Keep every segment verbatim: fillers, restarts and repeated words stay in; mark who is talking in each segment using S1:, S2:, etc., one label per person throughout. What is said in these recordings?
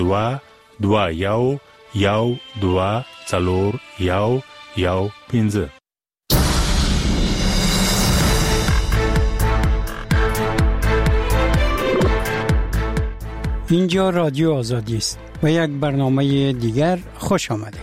S1: دو دو یو یو دو چلور یو یو پینزه.
S2: اینجا رادیو آزادی است و یک برنامه دیگر خوش آمده.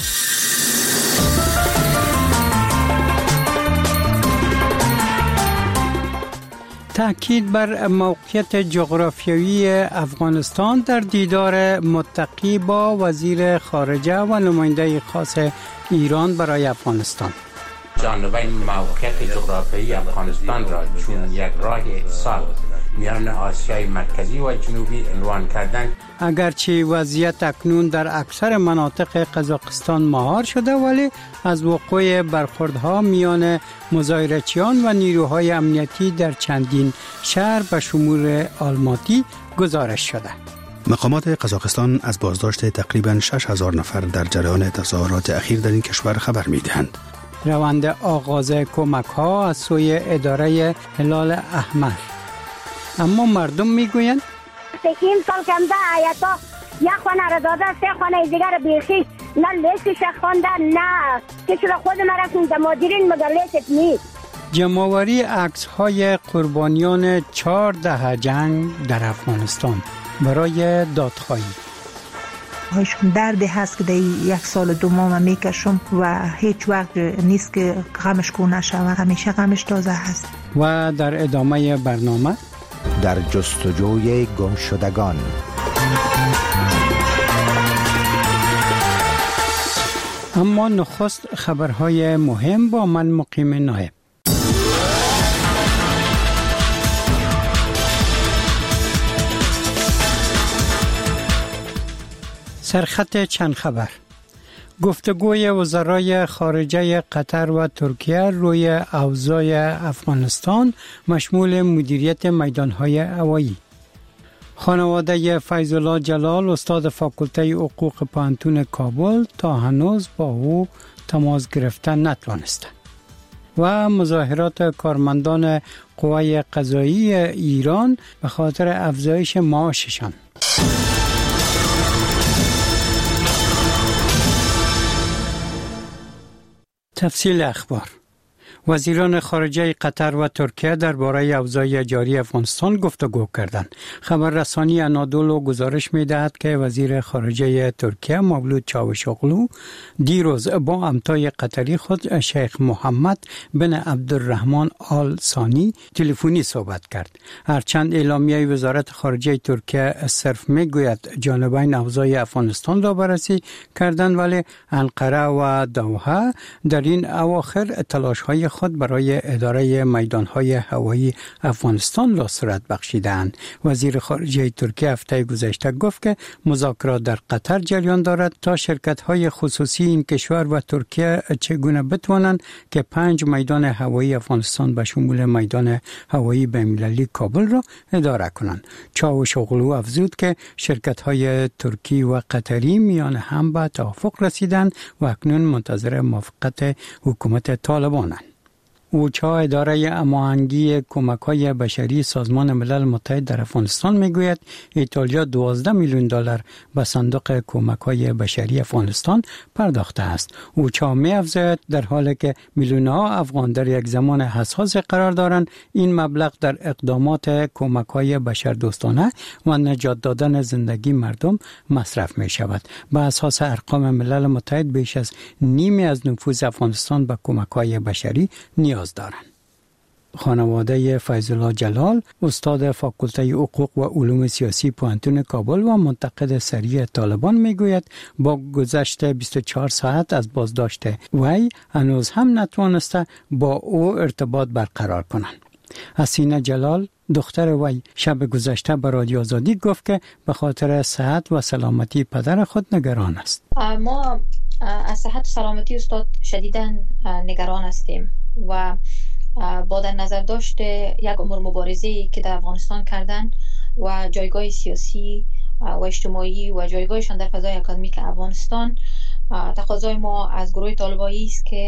S2: تأکید بر موقعیت جغرافیایی افغانستان در دیدار متقی با وزیر خارجه و نماینده خاص ایران برای افغانستان.
S3: جانبین موقعیت جغرافیایی افغانستان را چون یک راه اتصال میان آسیای مرکزی و جنوبی عنوان کردن.
S2: اگرچه وضعیت اکنون در اکثر مناطق قزاقستان مهار شده، ولی از وقوع برخوردها میان مظاهرچیان و نیروهای امنیتی در چندین شهر به شمول آلماتی گزارش شده.
S4: مقامات قزاقستان از بازداشت تقریباً شش هزار نفر در جریان تظاهرات اخیر در این کشور خبر می‌دهند.
S2: روند آغاز کمک‌ها از سوی اداره هلال احمر، اما مردم میگویند
S5: این سال کمده آیتا یک خانه را داده، سه خانه دیگر بیخی نه لیستش خونده نه کسی را خود مرسون در مادرین مگر لیست نیست.
S2: جمع‌آوری عکس‌های قربانیان چهار دهه جنگ در افغانستان برای دادخواهی.
S6: هاشون درد هست که در یک سال دو ماه میکشم و هیچ وقت نیست که غمش کو نشوه، همیشه غمش تازه هست.
S2: و در ادامه برنامه
S7: در جستجوی گم شدگان.
S2: اما نخست خبرهای مهم با من مقیم نایب. سرخط چند خبر. گفتگوی وزرای خارجه قطر و ترکیه روی اوضاع افغانستان مشمول مدیریت میدانهای هوایی. خانواده فیض‌الله جلال استاد فاکولته حقوق پانتون کابل تا هنوز با او تماس گرفتن نتوانسته. و مظاهرات کارمندان قوای قضایی ایران به خاطر افزایش معاششان. تفصیل اخبار. وزیران خارجه قطر و ترکیه درباره اوضاع جاری افغانستان گفتگو کردند. خبررسانی انادولو گزارش می‌دهد که وزیر خارجه ترکیه مولود چاوشاغلو دیروز با همتای قطری خود شیخ محمد بن عبدالرحمن آل ثانی تلفنی صحبت کرد. هرچند اعلامیه وزارت خارجه ترکیه صرف میگوید جانبین اوضاع افغانستان را بررسی کردند، ولی انقره و دوحه در این اواخر تلاش‌های خود برای اداره میدانهای هوایی افغانستان را صورت بخشیدند. وزیر خارجه ترکیه هفته گذشته گفت که مذاکرات در قطر جریان دارد تا شرکت‌های خصوصی این کشور و ترکیه چگونه بتوانند که پنج میدان هوایی افغانستان به شمول میدان هوایی بین‌المللی کابل را اداره کنند. چاوشاغلو افزود که شرکت‌های ترکی و قطری میان هم به توافق رسیدند و اکنون منتظر موافقت حکومت طالبانند. اوچا اداره هماهنگی کمک‌های بشری سازمان ملل متحد در افغانستان میگوید ایتالیا دوازده میلیون دلار به صندوق کمک‌های بشری افغانستان پرداخته است. اوچا می‌افزاید در حالی که میلیون‌ها افغان در یک زمان حساس قرار دارند، این مبلغ در اقدامات کمک‌های بشردوستانه و نجات دادن زندگی مردم مصرف می‌شود. بر اساس ارقام ملل متحد بیش از نیمی از نفوذ افغانستان به کمک‌های بشری نیاز دارند. خانواده فیض‌الله جلال استاد فاکولته حقوق و علوم سیاسی پانتون کابل و منتقد سریع طالبان میگوید با گذشت بیست و چهار ساعت از بازداشت وی هنوز هم نتوانسته با او ارتباط برقرار کنند. حسینه جلال دختر وی شب گذشته به رادیو آزادی گفت که به خاطر صحت و سلامتی پدر خود نگران است.
S8: ما از صحت و سلامتی استاد شدیداً نگران هستیم و با در نظر داشت یک امور مبارزه‌ای که در افغانستان کردن و جایگاه سیاسی و اجتماعی و جایگاهشان در فضای اکادمیک افغانستان، تقاضای ما از گروه طالبایی است که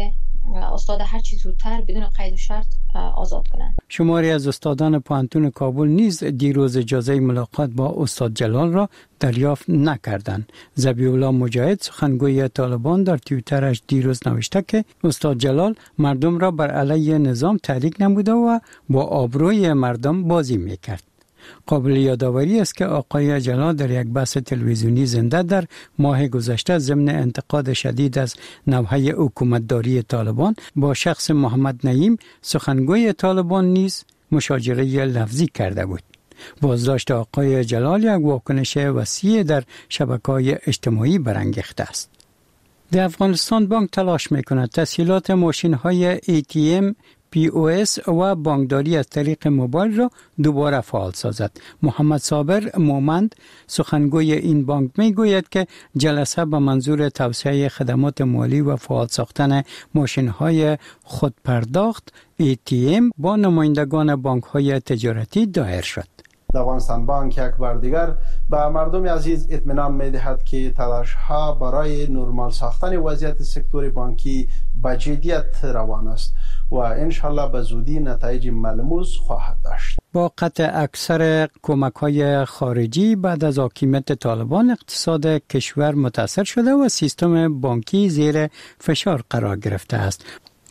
S8: استاد هر چی زودتر بدون قید و شرط آزاد کنند.
S2: شماری از استادان پوهنتون کابل نیز دیروز اجازه ملاقات با استاد جلال را دریافت نکردند. ذبیح الله مجاهد سخنگوی طالبان در توییترش دیروز نوشته که استاد جلال مردم را بر علیه نظام تحریک نموده و با آبروی مردم بازی میکرد. قابل یادآوری است که آقای جلال در یک بحث تلویزیونی زنده در ماه گذشته ضمن انتقاد شدید از نوحه حکومتداری طالبان با شخص محمد نعیم سخنگوی طالبان نیز مشاجره لفظی کرده بود. بازداشت آقای جلال یک واکنش وسیع در شبکه‌های اجتماعی برانگیخته است. در افغانستان بانک تلاش می‌کند تسهیلات ماشین‌های ای تی ام پی او اس و بانکداری از طریق موبایل را دوباره فعال سازد. محمد صابر مومند سخنگوی این بانک میگوید که جلسه به منظور توسعه خدمات مالی و فعال ساختن ماشین‌های خودپرداخت ای تی ام با نمایندگان بانک‌های تجارتی دایر شد.
S9: افغانستان بانک یک بار دیگر به مردم عزیز اطمینان می‌دهد که تلاش‌ها برای نرمال ساختن وضعیت سکتور بانکی به جدیت روان است و انشالله به زودی نتایج ملموس خواهد داشت.
S2: با قطع اکثر کمک‌های خارجی بعد از حاکمیت طالبان اقتصاد کشور متاثر شده و سیستم بانکی زیر فشار قرار گرفته است.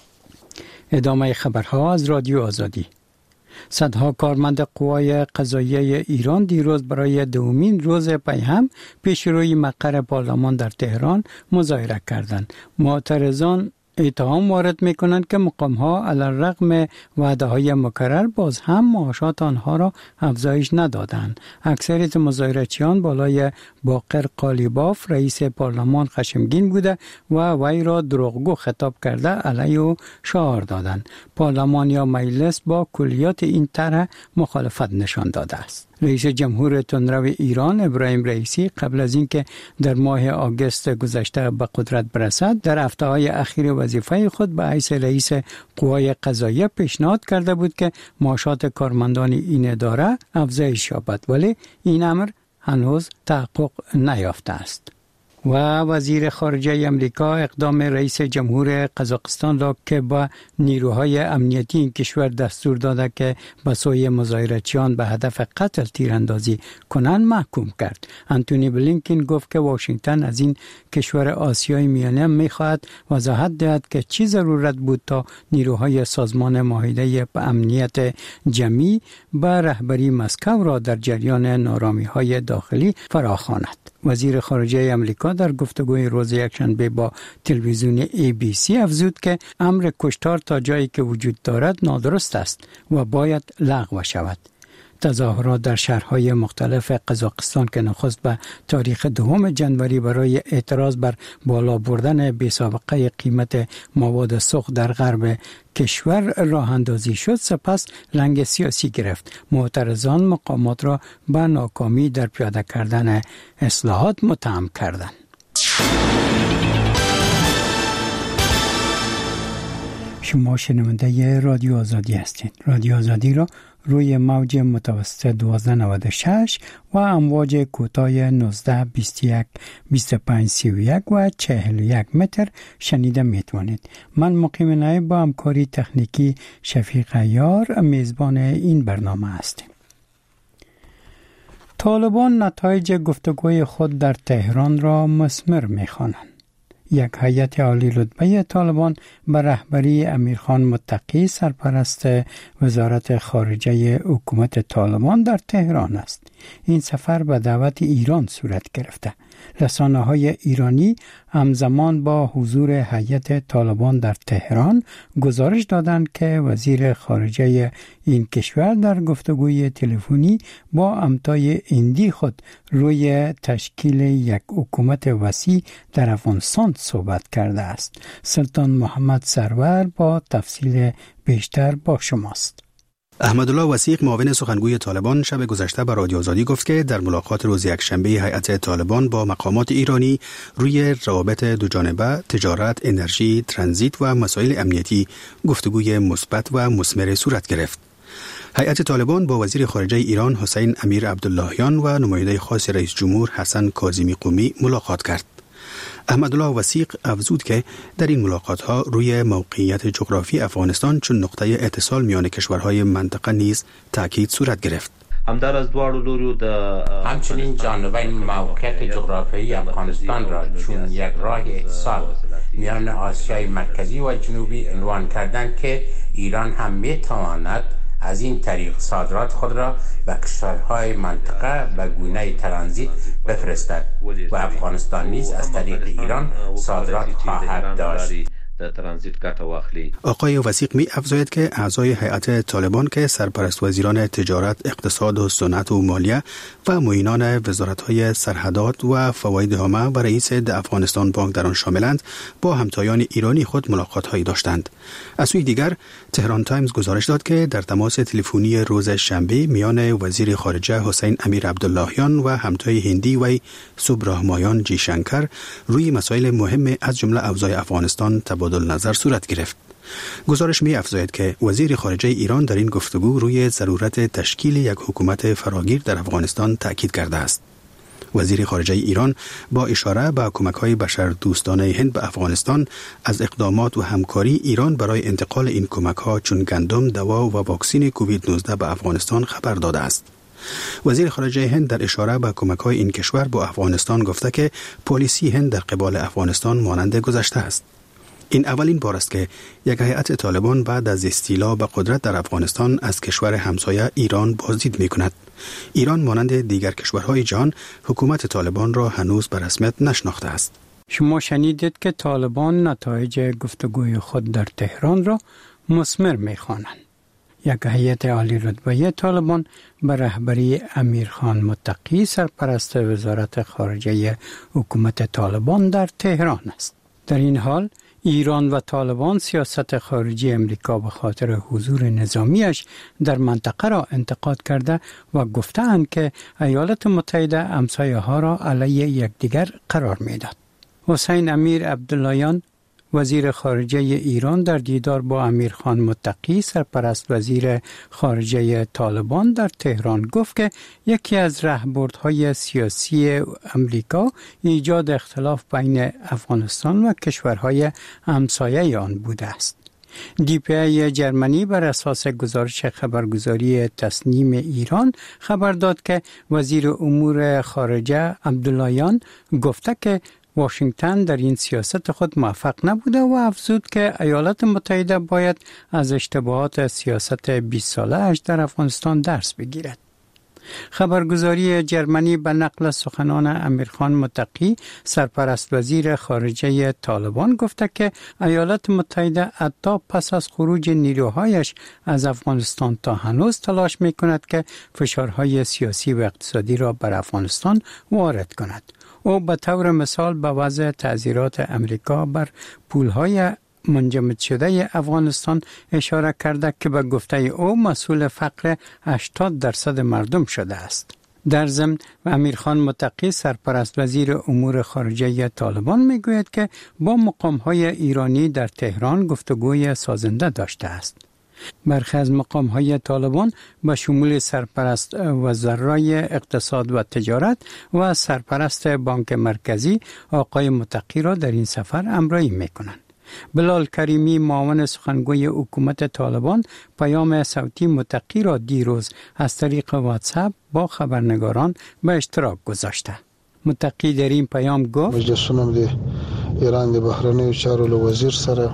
S2: ادامه خبرها از رادیو آزادی. صدها کارمند قوای قضاییه ایران دیروز برای دومین روز پیهم پیش روی مقر پارلمان در تهران مظاهره کردند. معترضان اتهام وارد می کنند که مقام ها علی الرغم وعده های مکرر باز هم معاشات آنها را افزایش ندادند. اکثریت مظاهرچیان بالای باقر قالیباف رئیس پارلمان خشمگین بوده و وی را دروغگو خطاب کرده علیه او شعار دادند. پارلمان یا مجلس با کلیات این طرح مخالفت نشان داده است. رئیس جمهور تندرو ایران ابراهیم رئیسی قبل از اینکه در ماه آگوست گذشته به قدرت برسد در هفته‌های اخیر وظیفه خود به حیث رئیس قوای قضاییه پیشنهاد کرده بود که معاشات کارمندان این اداره افزایش یابد، ولی این امر هنوز تحقق نیافته است. و وزیر خارجه امریکا اقدام رئیس جمهور قزاقستان را که با نیروهای امنیتی این کشور دستور داده که به سوی مظاهرچیان به هدف قتل تیراندازی کنند محکوم کرد. انتونی بلینکن گفت که واشنگتن از این کشور آسیای میانه می‌خواهد وضاحت دهد که چی ضرورت بود تا نیروهای سازمان معاهده امنیت جمعی به رهبری مسکو را در جریان نارامی‌های داخلی فراخواند. وزیر خارجه امریکا در گفتگوی روز یکشنبه با تلویزیون ای بی سی افزود که امر کشتار تا جایی که وجود دارد نادرست است و باید لغو شود. تظاهرات در شهرهای مختلف قزاقستان که نخست به تاریخ دوم جنوری برای اعتراض بر بالا بردن بی‌سابقه قیمت مواد سوخت در غرب کشور راه اندازی شد، سپس رنگ سیاسی گرفت. معترضان مقامات را به ناکامی در پیاده کردن اصلاحات متهم کردند. شما شنونده رادیو آزادی هستید. رادیو آزادی را روی موج متوسط دوازده نود و شش و امواج کوتاه نوزده بیست و یک بیست و پنج سی و یک و چهل و یک متر شنیده میتوانید. من مقیم نایب با همکاری تکنیکی شفیق عیار میزبان این برنامه هستیم. طالبان نتایج گفتگوی خود در تهران را مثمر میخوانند. یک هیئت عالی رتبه طالبان به رهبری امیرخان متقی سرپرست وزارت خارجه حکومت طالبان در تهران است. این سفر به دعوت ایران صورت گرفته. رسانه‌های ایرانی همزمان با حضور هیئت طالبان در تهران گزارش دادند که وزیر خارجه این کشور در گفتگوی تلفنی با همتای هندی خود روی تشکیل یک حکومت وسیع در افغانستان صحبت کرده است. سلطان محمد سرور با تفصیل بیشتر با شماست.
S4: احمدالله وثیق معاون سخنگوی طالبان شب گذشته به رادیو آزادی گفت که در ملاقات روز یکشنبه هیئت طالبان با مقامات ایرانی روی روابط دوجانبه، تجارت، انرژی، ترانزیت و مسائل امنیتی گفتگوی مثبت و مثمر صورت گرفت. هیئت طالبان با وزیر خارجه ایران حسین امیر عبداللهیان و نماینده خاص رئیس جمهور حسن کاظمی قمی ملاقات کرد. احمدالله وثیق افزود که در این ملاقات ها روی موقعیت جغرافی افغانستان چون نقطه اتصال میان کشورهای منطقه نیز تاکید صورت گرفت.
S10: همدار از دوار لوریو د
S3: همچنین جانبین موقعیت جغرافیایی افغانستان را چون یک راه اتصال میان آسیای مرکزی و جنوبی عنوان کردند که ایران هم میتواند از این طریق صادرات خود را به کشورهای منطقه به گونه ترانزیت بفرستد و افغانستان نیز از طریق ایران صادرات خواهد داشت.
S4: آقای وثیق می افزاید که اعضای هیئت طالبان که سرپرست وزیران تجارت، اقتصاد و صنعت و مالیه و معینان وزارت‌های سرحدات و فواید عامه و رئیس افغانستان بانک در آن شاملند با همتایان ایرانی خود ملاقات‌هایی داشتند. از سوی دیگر تهران تایمز گزارش داد که در تماس تلفنی روز شنبه میان وزیر خارجه حسین امیر عبداللهیان و همتای هندی وی سبرامایان جی شنکر روی مسائل مهم از جمله اوضاع افغانستان تبادل نظر صورت گرفت. گزارش می افزاید که وزیر خارجه ایران در این گفتگو روی ضرورت تشکیل یک حکومت فراگیر در افغانستان تاکید کرده است. وزیر خارجه ایران با اشاره به کمک‌های بشردوستانه هند به افغانستان از اقدامات و همکاری ایران برای انتقال این کمک‌ها چون گندم، دوا و واکسن کووید نوزده به افغانستان خبر داده است. وزیر خارجه هند در اشاره به کمک‌های این کشور با افغانستان گفته که پالیسی هند در قبال افغانستان مانند گذشته است. این اولین بار است که یک هیئت طالبان بعد از استیلا به قدرت در افغانستان از کشور همسایه ایران بازدید می کند. ایران مانند دیگر کشورهای جهان حکومت طالبان را هنوز به رسمیت نشناخته است.
S2: شما شنیدید که طالبان نتایج گفتگوی خود در تهران را مثمر می خوانند. یک هیئت عالی رتبه طالبان به رهبری امیرخان متقی سرپرست وزارت خارجه حکومت طالبان در تهران است. در این حال ایران و طالبان سیاست خارجی امریکا به خاطر حضور نظامیش در منطقه را انتقاد کرده و گفتند که ایالات متحده همسایه ها را علیه یکدیگر قرار میداد. حسین امیر عبداللهیان وزیر خارجه ایران در دیدار با امیرخان متقی سرپرست وزیر خارجه طالبان در تهران گفت که یکی از راهبردهای سیاسی امریکا ایجاد اختلاف بین افغانستان و کشورهای همسایه آن بوده است. دی پی ای جرمنی بر اساس گزارش خبرگزاری تسنیم ایران خبر داد که وزیر امور خارجه عبداللهیان گفته که واشنگتن در این سیاست خود موفق نبوده و افزود که ایالات متحده باید از اشتباهات سیاست بیست ساله اش در افغانستان درس بگیرد. خبرگزاری جرمنی به نقل سخنان امیرخان متقی سرپرست وزیر خارجه طالبان گفته که ایالات متحده حتی پس از خروج نیروهایش از افغانستان تا هنوز تلاش می کند که فشارهای سیاسی و اقتصادی را بر افغانستان وارد کند. او به طور مثال به وضع تعزیرات امریکا بر پولهای منجمد شده افغانستان اشاره کرده که به گفته او مسئول فقر هشتاد درصد مردم شده است. در ضمن امیرخان متقی سرپرست وزیر امور خارجه طالبان میگوید که با مقام‌های ایرانی در تهران گفتگوی سازنده داشته است. برخی از مقام‌های طالبان به شمول سرپرست وزرای اقتصاد و تجارت و سرپرست بانک مرکزی آقای متقی را در این سفر همراهی می‌کنند. بلال کریمی معاون سخنگوی حکومت طالبان پیام صوتی متقی را دیروز از طریق واتساپ با خبرنگاران به اشتراک گذاشته. متقی در این پیام گفت
S11: مجلسونم دی ایران دی بهرنی چارو وزیر سره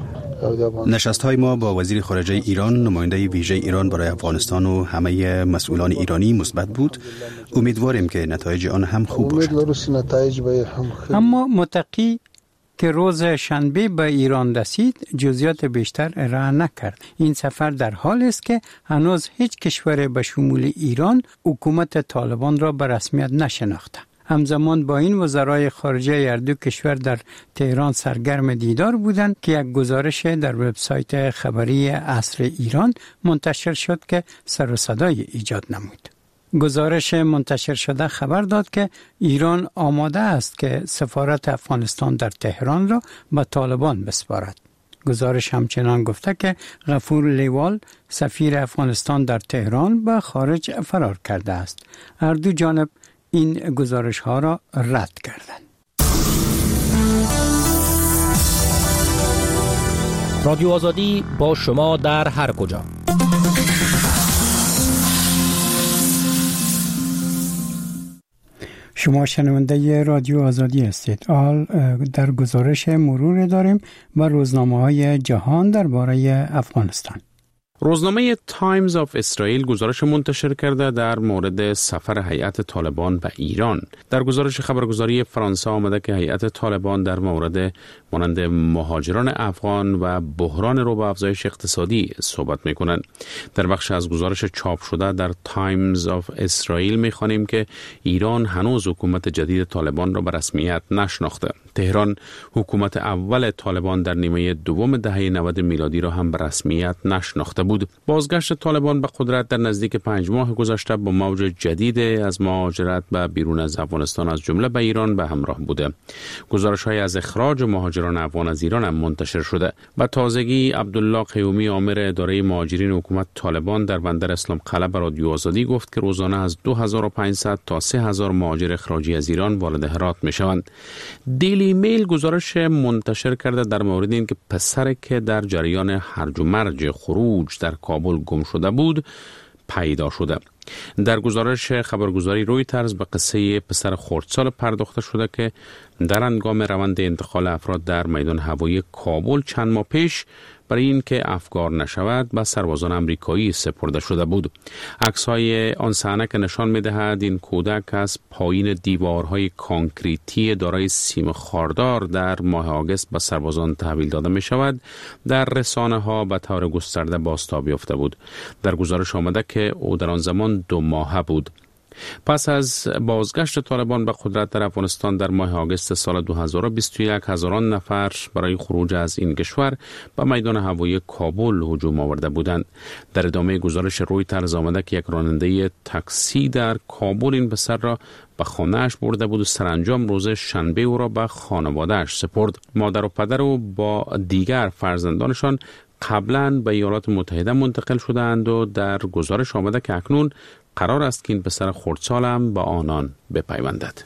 S4: نشست های ما با وزیر خارجه ایران، نماینده ویژه ایران برای افغانستان و همه مسئولان ایرانی مثبت بود. امیدواریم که نتایج آن هم خوب باشد.
S2: اما متقی که روز شنبه به ایران رسید جزئیات بیشتر ارائه نکرد. این سفر در حال است که هنوز هیچ کشور به شمول ایران حکومت طالبان را به رسمیت نشناخته. همزمان با این وزرای خارجه هر دو کشور در تهران سرگرم دیدار بودند که یک گزارش در وبسایت خبری عصر ایران منتشر شد که سر و صدای ایجاد نمود. گزارش منتشر شده خبر داد که ایران آماده است که سفارت افغانستان در تهران را به طالبان بسپارد. گزارش همچنان گفته که غفور لیوال سفیر افغانستان در تهران به خارج فرار کرده است. هر دو جانب این گزارش ها را رد کردند.
S12: رادیو آزادی با شما در هر کجا.
S2: شما شنونده رادیو آزادی هستید. حال در گزارش مرور داریم و روزنامه‌های جهان درباره افغانستان.
S13: روزنامه تایمز آف اسرائیل گزارش منتشر کرده در مورد سفر هیئت طالبان به ایران. در گزارش خبرگزاری فرانسه آمده که هیئت طالبان در مورد مانند مهاجران افغان و بحران رو به افزایش اقتصادی صحبت میکنند. در بخش از گزارش چاپ شده در تایمز آف اسرائیل میخوانیم که ایران هنوز حکومت جدید طالبان را به رسمیت نشناخته. تهران حکومت اول طالبان در نیمه دوم دهه نود میلادی را هم به رسمیت نشناخته بود. بازگشت طالبان به قدرت در نزدیک پنج ماه گذشته با موج جدید از مهاجرت به بیرون از افغانستان از جمله به ایران به همراه بوده. گزارش‌های از اخراج مهاجران افغان از ایران هم منتشر شده. به تازگی عبدالله قیومی آمر اداره مهاجرین حکومت طالبان در بندر اسلام قلعه به رادیو آزادی گفت که روزانه از دو هزار و پانصد تا سه هزار مهاجر اخراجی از ایران وارد هرات می‌شوند. دیلی میل گزارش منتشر کرده در مورد این که پسر که در جریان هرج و مرج خروج در کابل گم شده بود پیدا شده. در گزارش خبرگزاری رویترز به قصه پسر خردسال پرداخته شده که در هنگام روند انتقال افراد در میدان هوایی کابل چند ماه پیش برای اینکه افگار نشود به سربازان آمریکایی سپرده شده بود. عکس‌های آن صحنه که نشان می‌دهد این کودک از پایین دیوارهای کانکریتی دارای سیم خاردار در ماه آگوست به سربازان تحویل داده می‌شود در رسانه‌ها به طور گسترده بازتاب یافته بود. در گزارش آمده که او در آن زمان دو ماهه بود. پس از بازگشت طالبان به قدرت در افغانستان در ماه آگوست سال دو هزار و بیست و یک هزاران نفر برای خروج از این کشور به میدان هوایی کابل هجوم آورده بودند. در ادامه گزارش رویترز آمده که یک راننده تاکسی در کابل این پسر را به خانه‌اش برده بود و سرانجام روز شنبه او را به خانواده‌اش سپرد. مادر و پدر او با دیگر فرزندانشان قبلا به ایالات متحده منتقل شدند و در گزارش آمده که اکنون قرار است که این پسر خردسال هم با آنان بپیوندد.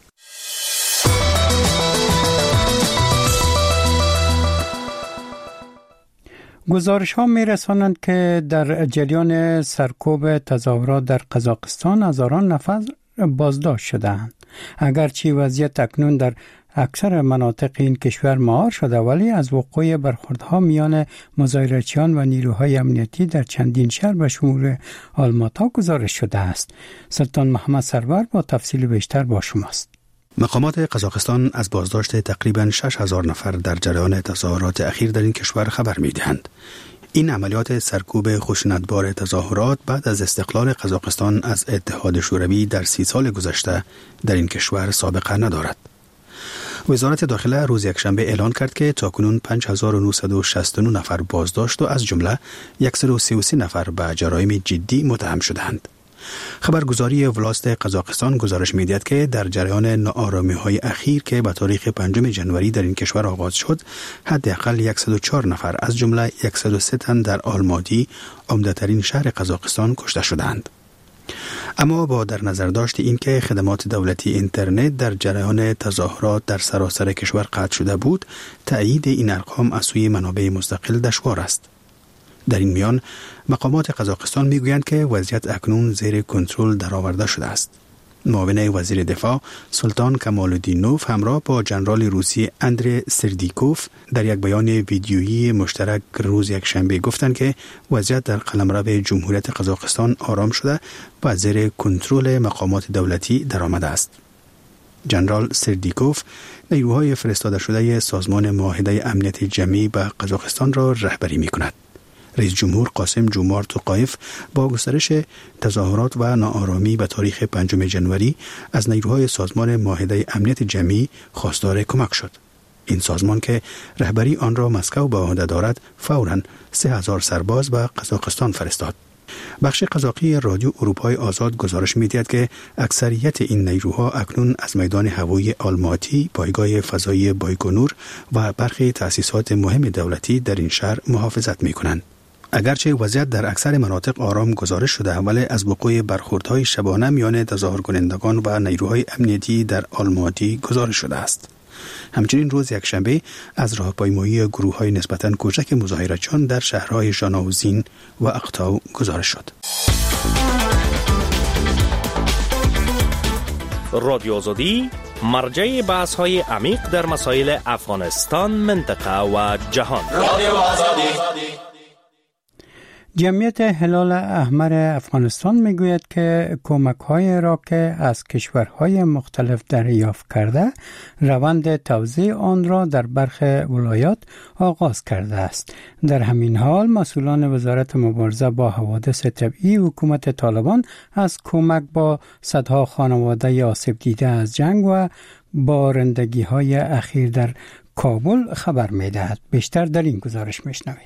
S2: گزارش ها می رسانند که در جریان سرکوب تظاهرات در قزاقستان هزاران نفر بازداشت شدند. اگرچه وضعیت اکنون در اکثر مناطق این کشور مهار شده، ولی از وقوع برخوردها میان مظاهرچیان و نیروهای امنیتی در چندین شهر به شمول آلماتا گزارش شده است. سلطان محمد سرور با تفصیل بیشتر با شماست.
S4: مقامات قزاقستان از بازداشت تقریباً شش هزار نفر در جریان تظاهرات اخیر در این کشور خبر می‌دهند. این عملیات سرکوب خشونتبار تظاهرات بعد از استقلال قزاقستان از اتحاد شوروی در سی سال گذشته در این کشور سابقه ندارد. وزارت داخله روز یکشنبه اعلان کرد که تاکنون پنج هزار و نهصد و شصت و نه نفر بازداشت و از جمله صد و سی و سه نفر به جرایم جدی متهم شدند. خبرگزاری ولاست قزاقستان گزارش می‌دهد که در جریان ناآرامی‌های اخیر که به تاریخ پنجم ژانویه در این کشور آغاز شد، حداقل صد و چهار نفر از جمله صد و سه تن در آلماتی، عمده‌ترین شهر قزاقستان، کشته شدند. اما با در نظر داشت این که خدمات دولتی اینترنت در جریان تظاهرات در سراسر کشور قطع شده بود، تأیید این ارقام از سوی منابع مستقل دشوار است. در این میان مقامات قزاقستان میگویند که وضعیت اکنون زیر کنترل درآورده شده است. معاون وزیر دفاع سلطان کمال‌الدینوف همراه با ژنرال روسی اندری سردیکوف در یک بیان ویدیویی مشترک روز یکشنبه گفتند که وضعیت در قلمرو جمهوریت قزاقستان آرام شده و زیر کنترل مقامات دولتی درآمده است. ژنرال سردیکوف نیروهای فرستاده شده سازمان معاهده امنیت جمعی به قزاقستان را رهبری می‌کند. رئیس جمهور قاسم جومارت توقایف با گسترش تظاهرات و ناآرامی به تاریخ پنجم ژانویه از نیروهای سازمان معاهده امنیت جمعی خواستار کمک شد. این سازمان که رهبری آن را مسکو به عهده دارد، فوراً سه هزار سرباز به قزاقستان فرستاد. بخش قزاقی رادیو اروپای آزاد گزارش می‌دهد که اکثریت این نیروها اکنون از میدان هوایی آلماتی، پایگاه فضایی بایکونور و برخی تأسیسات مهم دولتی در این شهر محافظت می‌کنند. اگرچه وضعیت در اکثر مناطق آرام گزارش شده، ولی از وقوع برخوردهای شبانه میان تظاهرکنندگان و نیروهای امنیتی در آلماتی گزارش شده است. همچنین روز یکشنبه از راهپیمایی گروه‌های نسبتاً کوچک مظاهره‌چیان در شهرهای ژاناوزین و اقتاو گزارش شد.
S12: رادیو آزادی مرجع بحث‌های عمیق در مسائل افغانستان، منطقه و جهان. رادیو آزادی.
S2: جمعیت هلال احمر افغانستان میگوید که کمک‌های را که از کشورهای مختلف دریافت کرده، روند توزیع آن را در برخی ولایات آغاز کرده است. در همین حال مسئولان وزارت مبارزه با حوادث طبیعی حکومت طالبان از کمک با صدها خانواده آسیب دیده از جنگ و بارندگی‌های اخیر در کابل خبر می‌دهد. بیشتر در این گزارش می‌شنوید.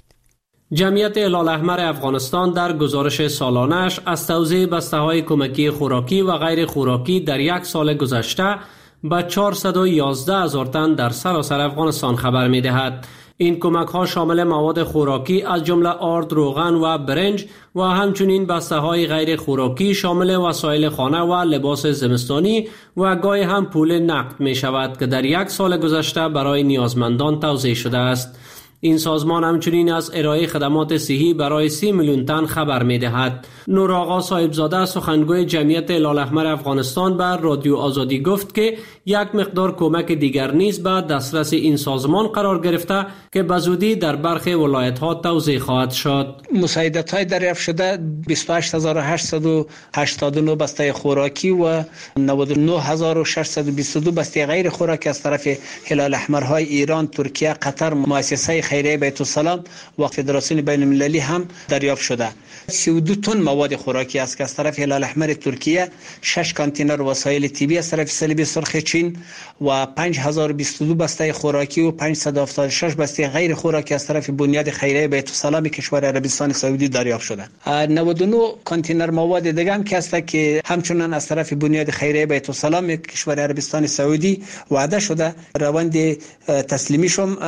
S14: جمعیت هلال احمر افغانستان در گزارش سالانه‌اش از توزیع بسته‌های کمکی خوراکی و غیر خوراکی در یک سال گذشته به چهارصد و یازده هزار تن در سراسر افغانستان خبر می‌دهد. این کمک‌ها شامل مواد خوراکی از جمله آرد، روغن و برنج و همچنین بسته‌های غیر خوراکی شامل وسایل خانه و لباس زمستانی و گاهی هم پول نقد می‌شود که در یک سال گذشته برای نیازمندان توزیع شده است. این سازمان همچنین از ارائه خدمات صحی برای سی میلیون تن خبر می‌دهد. نور آقا صاحبزاده سخنگوی جمعیت هلال احمر افغانستان به رادیو آزادی گفت که یک مقدار کمک دیگر نیز به دسترس این سازمان قرار گرفته که به زودی در برخی ولایت‌ها توزیع خواهد شد.
S15: مساعدت‌های دریافت شده بیست و هشت هزار و هشتصد و هشتاد و نه بسته خوراکی و نود و نه هزار و ششصد و بیست و دو بسته غیر خوراکی از طرف هلال احمرهای ایران، ترکیه، قطر، مؤسسه خیریه بیت السلام و فدراسیون بین المللی هم دریافت شده. سی و دو تن مواد خوراکی است که از طرف هلال احمر ترکیه، شش کانتینر وسایل طبی از طرف صلیب سرخ چین و پنج هزار و بیست و دو بسته خوراکی و پانصد و هفتاد و شش بسته غیر خوراکی از طرف بنیاد خیریه بیت السلام کشور عربستان سعودی دریافت شده. نود و نه کانتینر مواد دیگه هم که است که همچنان از طرف بنیاد خیریه بیت السلام کشور عربستان سعودی وعده شده روند تسلیمیشون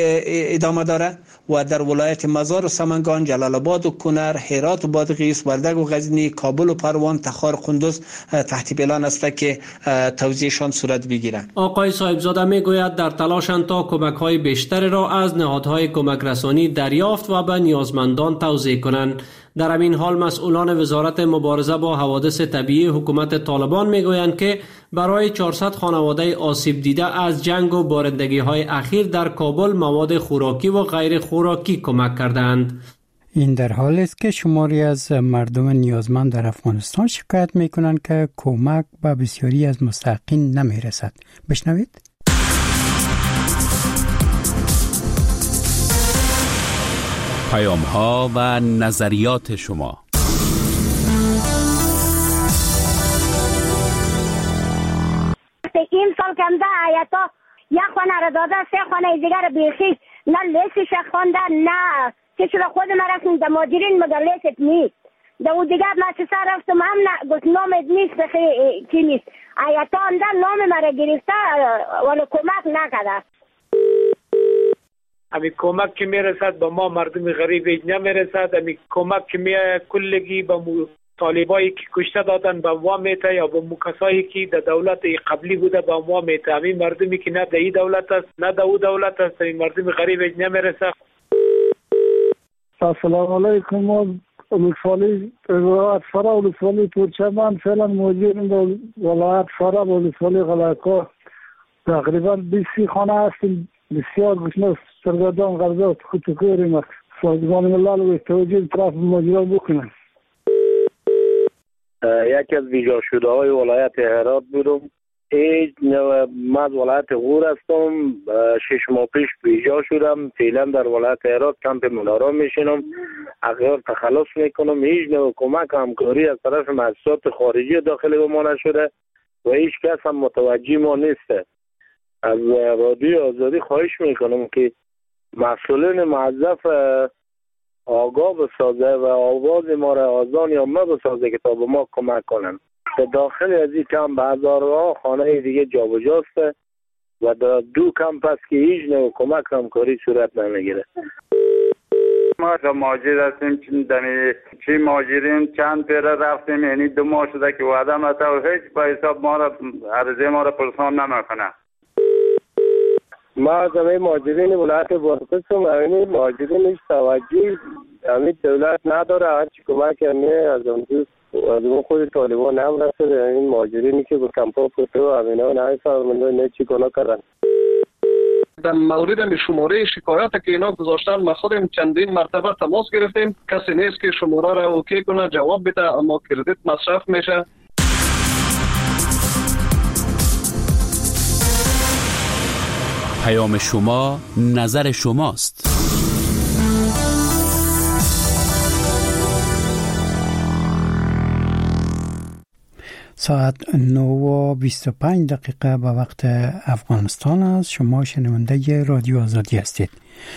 S15: ادامه داره و در ولایت مزار و سمنگان، جلال آباد و کنر، هرات و بادغیس، وردگ و غزنی، کابل و پروان، تخار و قندوز تحت اعلان است که توزیعشان صورت بگیره.
S14: آقای صاحبزاده میگوید در تلاشند تا کمک‌های بیشتر را از نهادهای کمک رسانی دریافت و به نیازمندان توزیع کنند. در همین حال مسئولان وزارت مبارزه با حوادث طبیعی حکومت طالبان میگویند که برای چهارصد خانواده آسیب دیده از جنگ و بارندگی‌های اخیر در کابل مواد خوراکی و غیر خوراکی کمک کردند.
S2: این در حالی است که شماری از مردم نیازمند در افغانستان شکایت میکنند که کمک به بسیاری از مستحقین نمیرسد. بشنوید.
S13: پیام ها و نظریات شما.
S5: این سال کم ده آیتا یک خانه را داده، سه خانه دیگر بیخی نه لیسش خونده نه که چرا خود ما رفتیم در مادرین مگر لیست نیست. در او دیگر مؤسسه رفتم هم نه گفت نامت نیست بخی کی نیست. آیتا اندر نام مرا گرفته ولی کمک نکرده.
S16: امی کمک که میرسد به ما مردم غریب نمیرسد. امی کمک که می کلگی به طالبایی که کشته دادن به وام میته یا به کسایی که در دولت قبلی بوده به وام میته. امی مردمی که نه در این دولت است نه در او دولت است، امی مردم غریب نمیرسد.
S11: السلام علیکم. ما ولسوالی اطفال ولسوالی پورچمان فعلا موجودیم در ولایت فرا ولسوالی غلاکا. تقریبا بیست خانه هستیم. بسیار گشنه سرگردان غرضات خود تکوریم. سازمان ملل و توجیه طرف ماجرا بکنن.
S17: یکی از ویژا شده های ولایت هرات بودم. ایج من از ولایت غور هستم. شش ماه پیش ویژا شدم. فعلا در ولایت هرات کمپ منارا میشینم. اغیار تخلص میکنم. هیچ نوع کمک همکاری از طرف مؤسسات خارجی داخل به ما نشده و هیچ کس هم متوجه ما نیسته. از رادیو آزادی خواهش میکنم که مسئولین موظف آگاه بسازه و آواز ما را آزان یا ما بسازه که تا به ما کمک کنن. به داخل از این کمپ به هزارها خانه دیگه جابجاست و در دو کمپ است که هیچ نوع کمک همکاری صورت نمیگیره.
S18: ما در مهاجر هستیم. چی مهاجرین چند پیره رفتیم، یعنی دو ماه شده که وعده متا و هیچ با حساب ما را عرضه ما را پرسان نمیکنه.
S17: ما از همه مهاجرین ولایت بادغیس هم همین مهاجرینش توجه همین دولت نداره. هرچی کمک همین از اون دوست از اون خود طالبان هم رسده. این مهاجرینی که به کمپا پوته و همین ها نه فرمانده نه چی کنه کردن.
S19: در مورد شماره شکایت که اینا گذاشتن ما خودم چندین مرتبه تماس گرفتیم، کسی نیست که شماره را اوکی کنه جواب بده، اما کردیت مصرف میشه.
S20: پیام شما نظر شماست.
S2: ساعت نه و بیست و پنج دقیقه به وقت افغانستان است. شما شنونده رادیو آزادی هستید.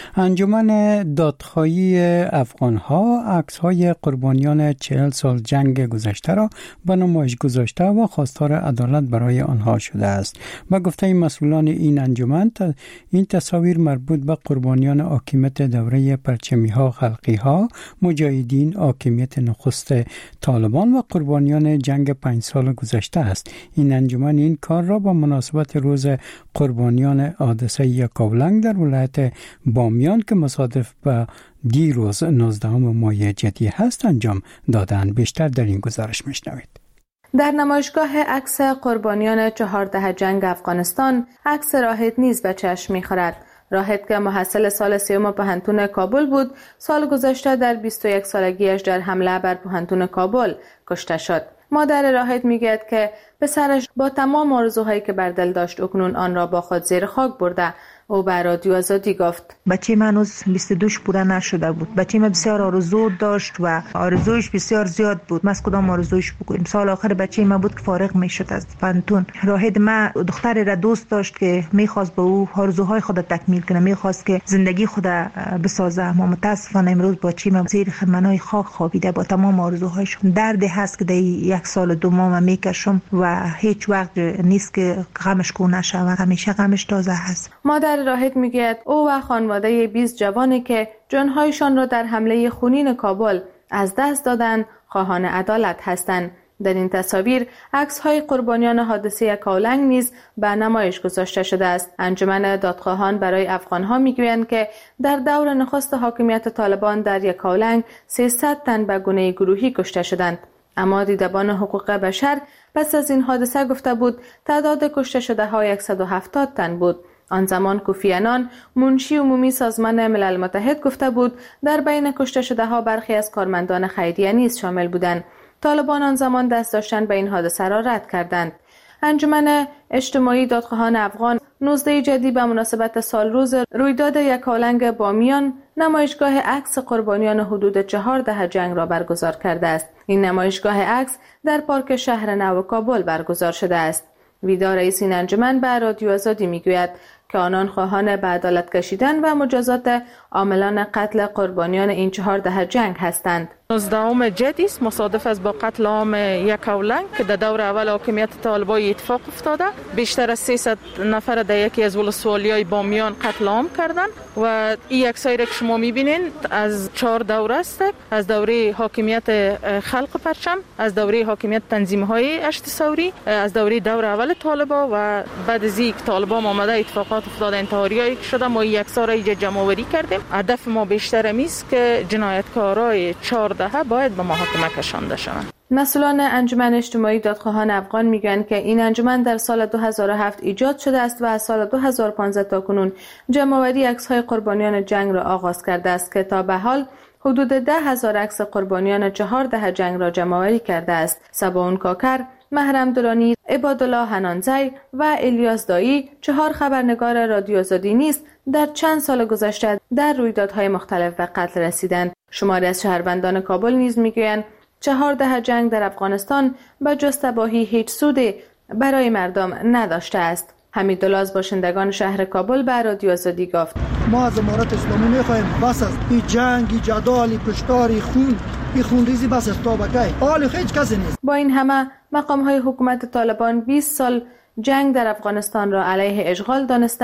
S2: انجمن دادخواهی افغان‌ها عکس‌های قربانیان چهل سال جنگ گذشته را به نمایش گذاشته و خواستار عدالت برای آنها شده است. با گفته مسئولان این انجمن، این تصاویر مربوط به قربانیان حاکمیت دوره پرچمی‌ها خلقی‌ها، مجاهدین حاکمیت نخست طالبان و قربانیان جنگ پنج سال گذشته است. این انجمن این کار را با مناسبت روز قربانیان حادثه یکاولنگ در ولایت بامیان که مصادف به دیروز نوزدهم ماه جدی هست انجام دادن. بیشتر در این گزارش میشنوید.
S21: در نمایشگاه عکس قربانیان چهارده جنگ افغانستان، عکس راهد نیز به چشم می‌خورد. راهد که محصل سال سیوم پوهنتون کابل بود، سال گذشته در بیست و یک سالگیش در حمله بر پوهنتون کابل کشته شد. مادر راهد میگوید که پسرش با تمام آرزوهایی که بر دل داشت اکنون آن را با خود زیر خاک برده. او به رادیو آزادی گفت
S6: بچه من هنوز بیست و دو پوره نشده بود. بچه من بسیار آرزو داشت و آرزویش بسیار زیاد بود. من از کدام آرزویش بگویم. سال آخر بچه من بود که فارغ میشد از پوهنتون. راهد من دختری را دوست داشت که میخواست به او آرزوهای خود تکمیل کنه، میخواست که زندگی خود بسازه. اما متاسفانه امروز بچه من زیر خرمنای خاک خوابیده با تمام آرزوهایش. دردی هست که در یک سال دو ماه میکشم و هیچ وقت نیست که غمش کو نشه و همیشه غمش تازه هست.
S21: مادر راهد میگوید او و خانواده بیست جوانی که جانهایشان را در حمله خونین کابل از دست دادند خواهان عدالت هستند. در این تصاویر عکس‌های قربانیان حادثه یکاولنگ نیز به نمایش گذاشته شده است. انجمن دادخواهان برای افغان‌ها میگویند که در دور نخست حاکمیت طالبان در یکاولنگ سیصد تن به گونه گروهی کشته شدند. اما دیدبان حقوق بشر پس از این حادثه گفته بود تعداد کشته شده ها صد و هفتاد تن بود. آن زمان کوفی عنان منشی عمومی سازمان ملل متحد گفته بود در بین کشته شده ها برخی از کارمندان خیریه نیز شامل بودند. طالبان آن زمان دست داشتن به این حادثه را رد کردند. انجمن اجتماعی دادخواهان افغان نوزده جدی به مناسبت سال روز رویداد یکاولنگ بامیان نمایشگاه عکس قربانیان حدود چهارده جنگ را برگزار کرده است. این نمایشگاه عکس در پارک شهر نو کابل برگزار شده است. ویدا رئیس این انجمن به رادیو آزادی میگوید که آنان خواهان به عدالت کشیدن و مجازات عاملان قتل قربانیان این چهارده جنگ هستند.
S22: نوزدهم جدی است، مصادف است با قتل عام یکاولنگ که در دور اول حاکمیت طالبان اتفاق افتاده. بیشتر از سیصد نفر در یکی از ولسوالی‌های بامیان قتل عام کردند و این عکسایی را که شما می‌بینید از چهار دوره است. از دوره حاکمیت خلق پرچم، از دوره حاکمیت تنظیم‌های اشت ثوری، از دوره دور اول طالبان و بعد از اینکه طالبان آمده اتفاقات افتاده انتحاریایی که شده ما یک عکس‌ها را اینجا جمع‌آوری کردیم. هدف ما بیشتر است که جنایتکارای چهار باید به محاکمه کشانده شوند.
S21: مسئولان انجمن اجتماعی دادخواهان افغان میگن که این انجمن در سال دو هزار و هفت ایجاد شده است و از سال دو هزار و پانزده تا کنون جمع‌آوری عکس‌های قربانیان جنگ را آغاز کرده است که تا به حال حدود ده هزار عکس قربانیان چهارده جنگ را جمع‌آوری کرده است. سباون کاکر، محرم دولانی، عبادالله حنانزی و الیاس دایی چهار خبرنگار رادیو آزادی نیز در چند سال گذشته در رویدادهای مختلف به قتل رسیدند. شماری از شهروندان کابل نیز میگویند چهارده جنگ در افغانستان با جز تباهی هیچ سودی برای مردم نداشته است. حمیدالله از باشندگان شهر کابل به رادیو آزادی گفت
S23: ما از امارت اسلامی میخوایم بس از این جنگ، جدال، کشتار، خون، این خونریزی بس از تا بکی حال هیچ کسی نیست.
S21: با این همه مقام های حکومت طالبان بیست سال جنگ در افغانستان را علیه اشغال دانسته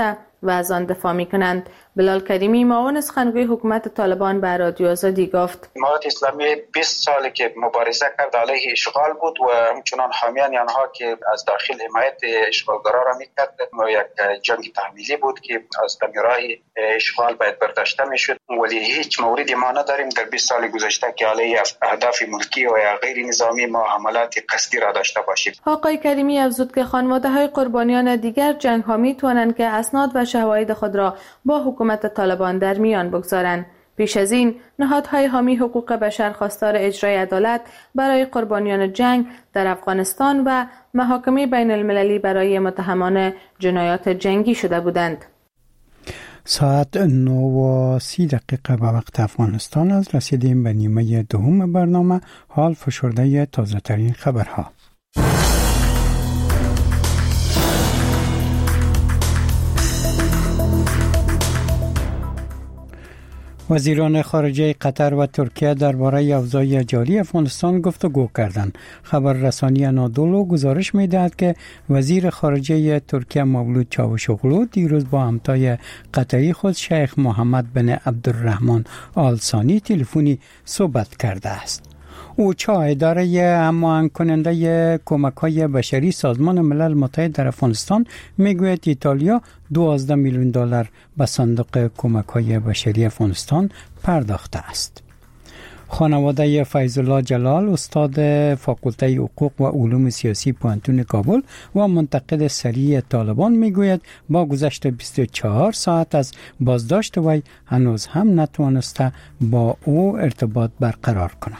S21: و از آن دفاع می‌کنند. بلال کریمی معاون سخنگوی حکومت طالبان به رادیو آزادی گفت:
S1: امارات اسلامی بیست ساله که مبارزه کرد علیه اشغال بود و همچنان حامیان آنها که از داخل حمایت اشغالگرا را می‌کرد و یک جنگ تحمیلی بود که از راه اشغال باید برداشته می‌شد، ولی هیچ موردی ما نداریم در بیست سال گذشته که علیه اهداف ملکی و یا غیر نظامی ما حملات قصدی را داشته باشیم.
S21: آقای کریمی افزود که خانواده‌های قربانیان دیگر جنگ‌ها می‌توانند که اسناد و شواهد خود را با حکومت طالبان در میان بگذارند. پیش از این نهادهای حامی حقوق بشر خواستار اجرای عدالت برای قربانیان جنگ در افغانستان و محاکمه بین المللی برای متهمان جنایات جنگی شده بودند.
S2: ساعت نه و سی دقیقه به وقت افغانستان است. رسیدیم به نیمه دوم برنامه. حال فشرده تازه ترین خبرها. وزیران خارجه قطر و ترکیه درباره اوضاع جاری افغانستان گفتگو کردند. خبررسانی انادولو گزارش می‌دهد که وزیر خارجه ترکیه مولود چاوشوغلو دیروز با همتای قطری خود شیخ محمد بن عبدالرحمن آل ثانی تلفنی صحبت کرده است. اوچا اداره هماهنگ کننده کمک‌های بشری سازمان ملل متحد در افغانستان میگوید ایتالیا دوازده میلیون دلار به صندوق کمک‌های بشری افغانستان پرداخته است. خانواده فیض الله جلال استاد فاکولته حقوق و علوم سیاسی پوهنتون کابل و منتقد سریع طالبان میگوید با گذشت بیست و چهار ساعت از بازداشت وی هنوز هم نتوانسته با او ارتباط برقرار کند.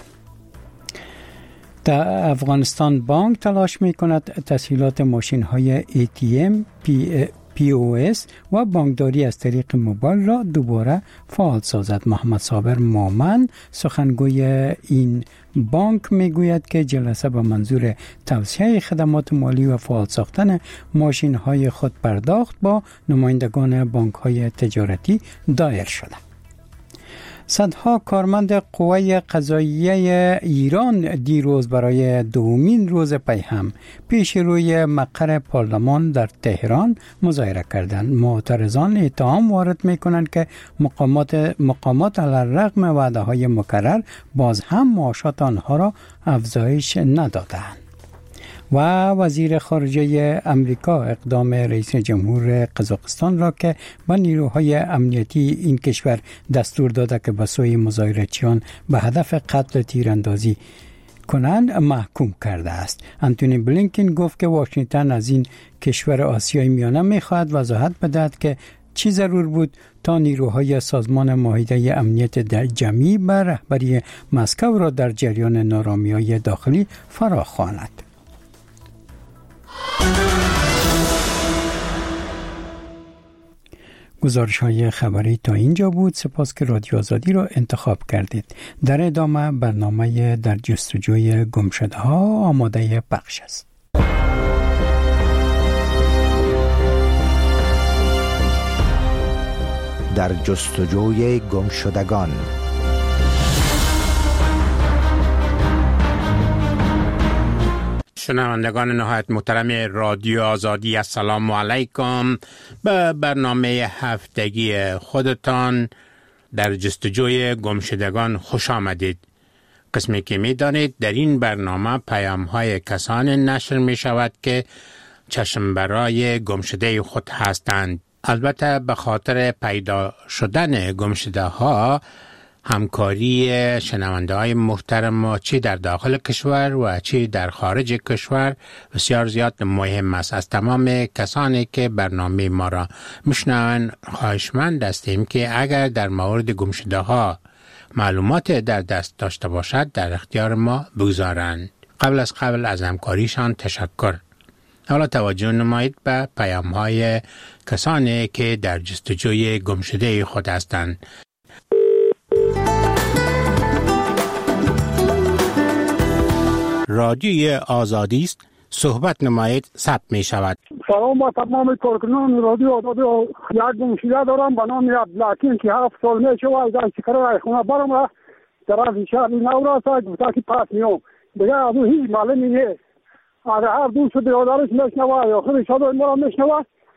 S2: در افغانستان بانک تلاش می کند تسهیلات ماشین های ای تی ام، پی, پی او اس و بانکداری از طریق موبایل را دوباره فعال سازد. محمد صابر مومن سخنگوی این بانک می گوید که جلسه به منظور توسعه خدمات مالی و فعال ساختن ماشین های خود پرداخت با نمایندگان بانک های تجارتی دایر شده. صدها کارمند قوه قضاییه ایران دیروز برای دومین روز پیهم پیش روی مقر پارلمان در تهران مظاهره کردند. معترضان اتهام وارد می‌کنند که مقامات مقامات علیرغم وعده‌های مکرر باز هم معاشات آنها را افزایش ندادند. و وزیر خارجه امریکا اقدام رئیس جمهور قزاقستان را که به نیروهای امنیتی این کشور دستور داده که به سوی مظاهرچیان به هدف قتل تیراندازی کنند محکوم کرده است. انتونی بلینکن گفت که واشنگتن از این کشور آسیای میانه می‌خواهد وضاحت بدهد که چی ضرور بود تا نیروهای سازمان معاهده امنیت جمعی بر رهبری مسکو را در جریان نارامی‌های داخلی فراخواند. گزارش های خبری تا اینجا بود. سپاس که رادیو آزادی را انتخاب کردید. در ادامه برنامه در جستجوی گمشده ها آماده پخش است.
S7: در جستجوی گمشدگان.
S3: شنوندگان نهایت محترم رادیو آزادی، السلام علیکم. به برنامه هفتگی خودتان در جستجوی گمشدگان خوش آمدید. قسمی که می دانید در این برنامه پیام های کسان نشر می شود که چشم برای گمشده خود هستند. البته به خاطر پیدا شدن گمشده ها همکاری شنونده های محترم ما چی در داخل کشور و چی در خارج کشور بسیار زیاد مهم است. از تمام کسانی که برنامه ما را میشنوند خواهشمند هستیم که اگر در مورد گمشده ها معلومات در دست داشته باشد در اختیار ما بگذارند. قبل از قبل از همکاریشان تشکر. حالا توجه نمایید به پیام های کسانی که در جستجوی گمشده خود هستند. رادیوی آزادی است. صحبت نمایید ثبت می شود.
S11: سلام با تمام کارکنان رادیو آزادی. یک گمشده دارم به نام عبدالحکیم که هفت سال می شود از شکر خونه برم را در از شهر نوراس گفته که پس میام دیگه از او هیچ معلومی نیست. اگر هر دوست برادرش میشنوه یا خود شادای ما را میشنوه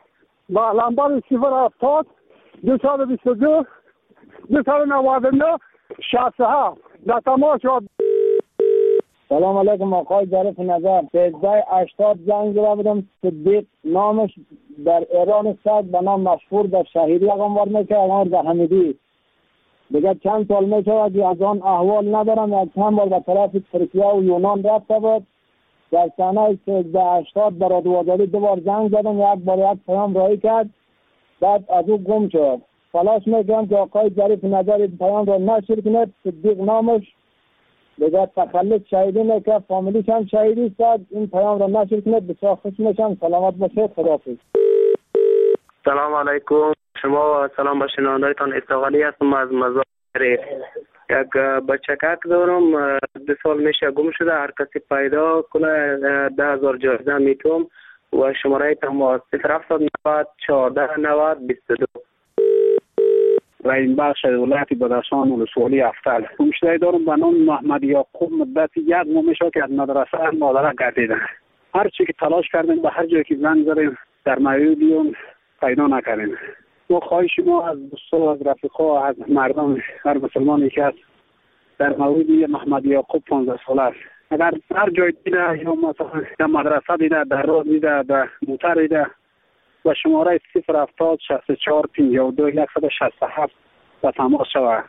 S11: با لمبر صفر هفتاد دویست و بیست و دو دویست و نود و نه شصت و هفت در تماس شد.
S8: سلام علیکم آقای ظریف نظر. سیزده هشتاد زنگ زده بودم. صدیق نامش در ایران است، به نام مشهور در شهیری اقامت میکنه، اقامت در حمیدی. دیگه چند سال میشه که از آن احوال ندارم. یک چند بار به طرف ترکیه و یونان رفته بود. در سنه سیزده هشتاد در رادیو آزادی دو بار زنگ زدم، یک بار یک پیام رایی کرد، بعد از او گم شد. تلاش میکنم که آقای ظریف نظر پیام را نشر کنه. صدیق نامش دیگه تخلص شهیدی میکنه، فامیلیش هم شهیدی است. این پیام را نشر کنه. بسیار خوش میشم. سلامت باشید. خداحافظ.
S9: سلام علیکم. شما و سلام به شنوندگان. استقلالی هستم از مزار شریف. یک بچکک دارم، دو سال میشه گم شده. هر کسی پیدا کنه ده هزار جایزه میتونم و شماره تماس صفر هفتصد و نود چهارده نود بیست و دو.
S10: و این بخش ولایت بدخشان ولسوالی افتل. مشتری دارم به نام محمد یعقوب. مدت یک ماه میشه که از مدرسه مادر گردیده. هر چی که تلاش کردیم به هر جایی که زنگ زدیم در مویدیون پیدا نکردیم. ما خواهش ما از دوستان، از رفیقا، از مردم، هر مسلمانی که هست در مویدی محمد یعقوب پانزده ساله است، اگر هر جای دیده یا مثلا در مدرسه دیده، در راه دیده، در موتر دیده و شماره صفر هفتاد شصت و چهار پنجاه و دو صد و شصت و هفت و تماس شود.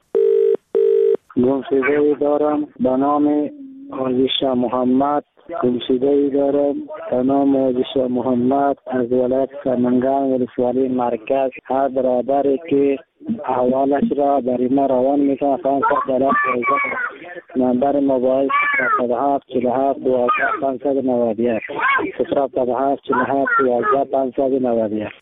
S8: گمشده دارم به نام آزیش محمد. گمشده دارم به نام آزیش محمد از ولایت سمنگان ولسوالی مرکز. هر برادری که احوالش را بر ما روان میکنه پانصد دلار نمبر موبایل صفر هفت چهل و هفت دوازده پانصد و نود و یک صفر هفت چهل و هفت دوازده پانصد و نود و یک.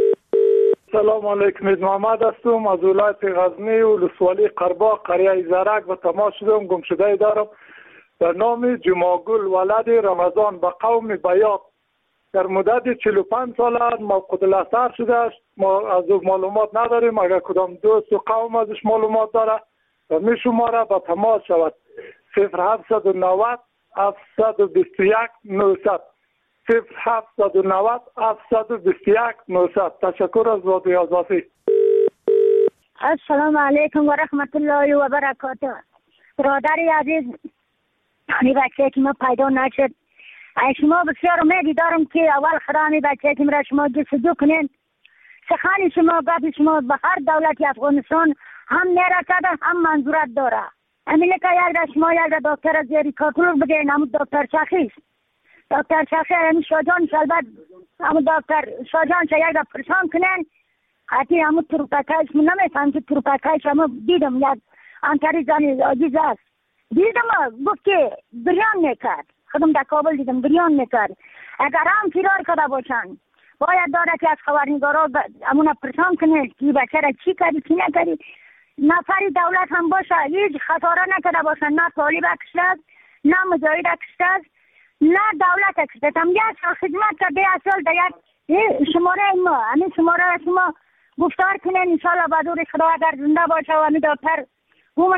S11: سلام علیکم. محمد هستم از ولایت غزنی ولسوالی قرباق قریه زرک و تماس شدم. گمشده دارم در نام جماگل ولد رمضان به قوم بیات. در مدت چهل و پنج سال موقوت الاثر شده است. ما از او معلومات نداریم. اگر کدام دوست و قوم ازش معلومات داره و می شماره به تماس شود. صفر هفتصد و نود هفتصد و بیست و یک نهصد صفر هفتصد و نود هفتصد و بیست و یک نهصد. تشکر از رادیو آزادی.
S5: السلام علیکم و رحمت الله و برکاته. برادری عزیز، این بچه که ما پیدا نشد، شما بسیار امیدی دارم که اول خدای بچه که مرا شما جستجو کنین. سخن شما، گپ شما به هر دولت افغانستان هم نرسده هم منظورت داره. همینه که یک شما یک دکتر از زیری کارکولر بگین، هم دکتر شخیص دکتر شخیص همین شاجان شلبت هم دکتر شاجان شا یک پرسان کنین. حتی همون تروپکایش من نمیفهم که تروپکایش همون دیدم یک انتری زنی عزیز است. دیدم گفت که بریان میکرد. خودم در کابل دیدم بریان میکرد. اگر هم فرار کرده باشن باید داره که از خبرنگارا همون پرسان کنه که بچه را چی کردی چی نکردی. نفری دولت هم باشه هیچ خطاره نکرده باشن، نه طالب اکشتد نه مجاهد اکشتد نه دولت اکشتد. هم یک سال خدمت کرده، یک سال در یک شماره ما همین شماره را شما گفتار کنین. انشاءالله بدور خدا اگر زنده باشه و همین دکتر بومن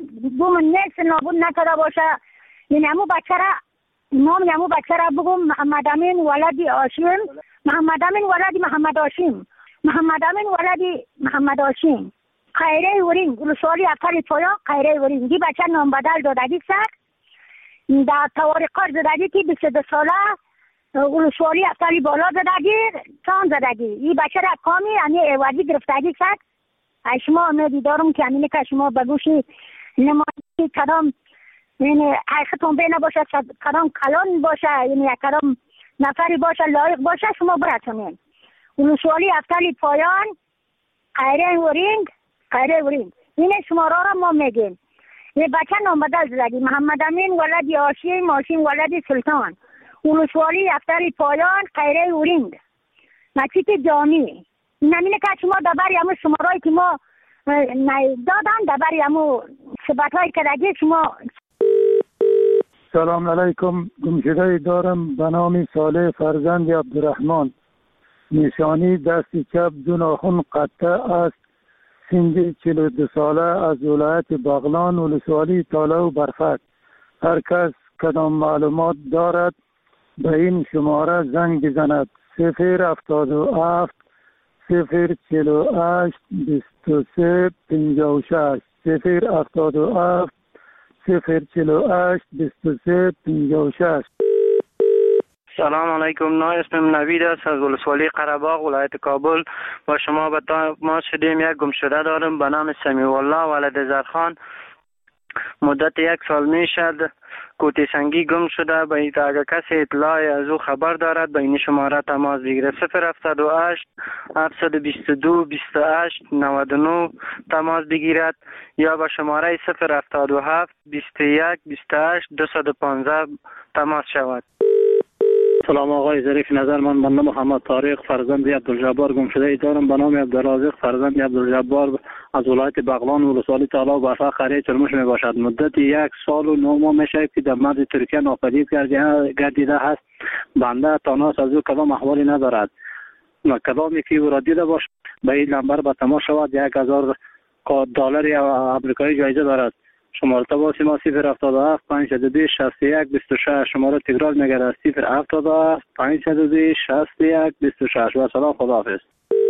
S5: نیست نابود نکرده باشه. این همون بچه را نام همون بچه را بگم محمد امین ولدی آشیم. محمد امین ولدی محمد آشیم. محمد امین ولدی محمد آشیم. خیره ورین ولسوالی افتر تویا خیره ورین. دی بچه نام بدل دادگی سر در توارقار زدگی که بیست و دو ساله ولسوالی افتری بالا زدگی چان زدگی. این بچه را کامی یعنی ایوازی گرفتگی سر. شما امیدی دارم که همینه که شما بگوشی نمایی کدام یعنی حقیقتون بینه باشه، کدام کلان باشه، یعنی کدام نفری باشه لایق باشه شما برسونین. ولسوالی افتری پایان خیره ورینگ خیره ورینگ این شما را را ما میگیم. یه بچه نام بدل زدگی محمد امین ولدی آشیم آشیم ولدی سلطان. ولسوالی افتری پایان خیره ورینگ نچیت جامی. نمینه که شما دبری همون شمارایی که ما دادن دبری همون ثبت های کدگی شما.
S11: سلام علیکم. گمشده دارم به نام صالح فرزند عبدالرحمن. نشانی دست چپ دو ناخن قطع است. سن چهل و دو ساله از ولایت بغلان ولسوالی تاله و برفک. هر کس کدام معلومات دارد به این شماره زنگ بزند. صفر هفتاد و هفت صفر چهل و هشت بیست و سه پنجاه و شش صفر هفتاد و هفت صفر چهل و هشت بیست و سه پنجاه و شش.
S4: سلام علیکم. نام اسمم نوید است از ولسوالی قره‌باغ ولایت کابل. با شما به ما شدیم. یک گمشده دارم به نام سمیع الله ولد زرخان. مدت یک سال می شد کوتی سنگی گم شده. به این اگر کسی اطلاع از او خبر دارد به این شماره تماس بگیره. صفر هفتاد و هشت هفتصد و بیست و دو بیست و هشت نود و نه تماس بگیرد یا به شماره صفر هفتاد و هفت بیست و یک بیست و هشت دویست و پانزده تماس شود.
S10: سلام آقای ظریف نظر، من بنده محمد طارق فرزند عبدالجبار گم شده ای دارم به نام عبدالرازق فرزند عبدالجبار از ولایت بغلان ولسوالی تالا و برفا قریه چرموش می باشد. مدت یک سال و نه ماه می شود که در مرز ترکیه ناپدید گردیده است. بنده تاناس از او کدام احوالی ندارد و کدامی که او را دیده باشد به این نمبر به تماس شود. یک هزار دلار آمریکایی جایزه دارد. شماره تماس ما صفر هفتاد و هفت پانصد و بیست شصت و یک بیست و شش. شماره تکرار میگردد صفر هفتاد و هفت پانصد و بیست شصت و یک بیست و شش. و سلام، خداحافظ.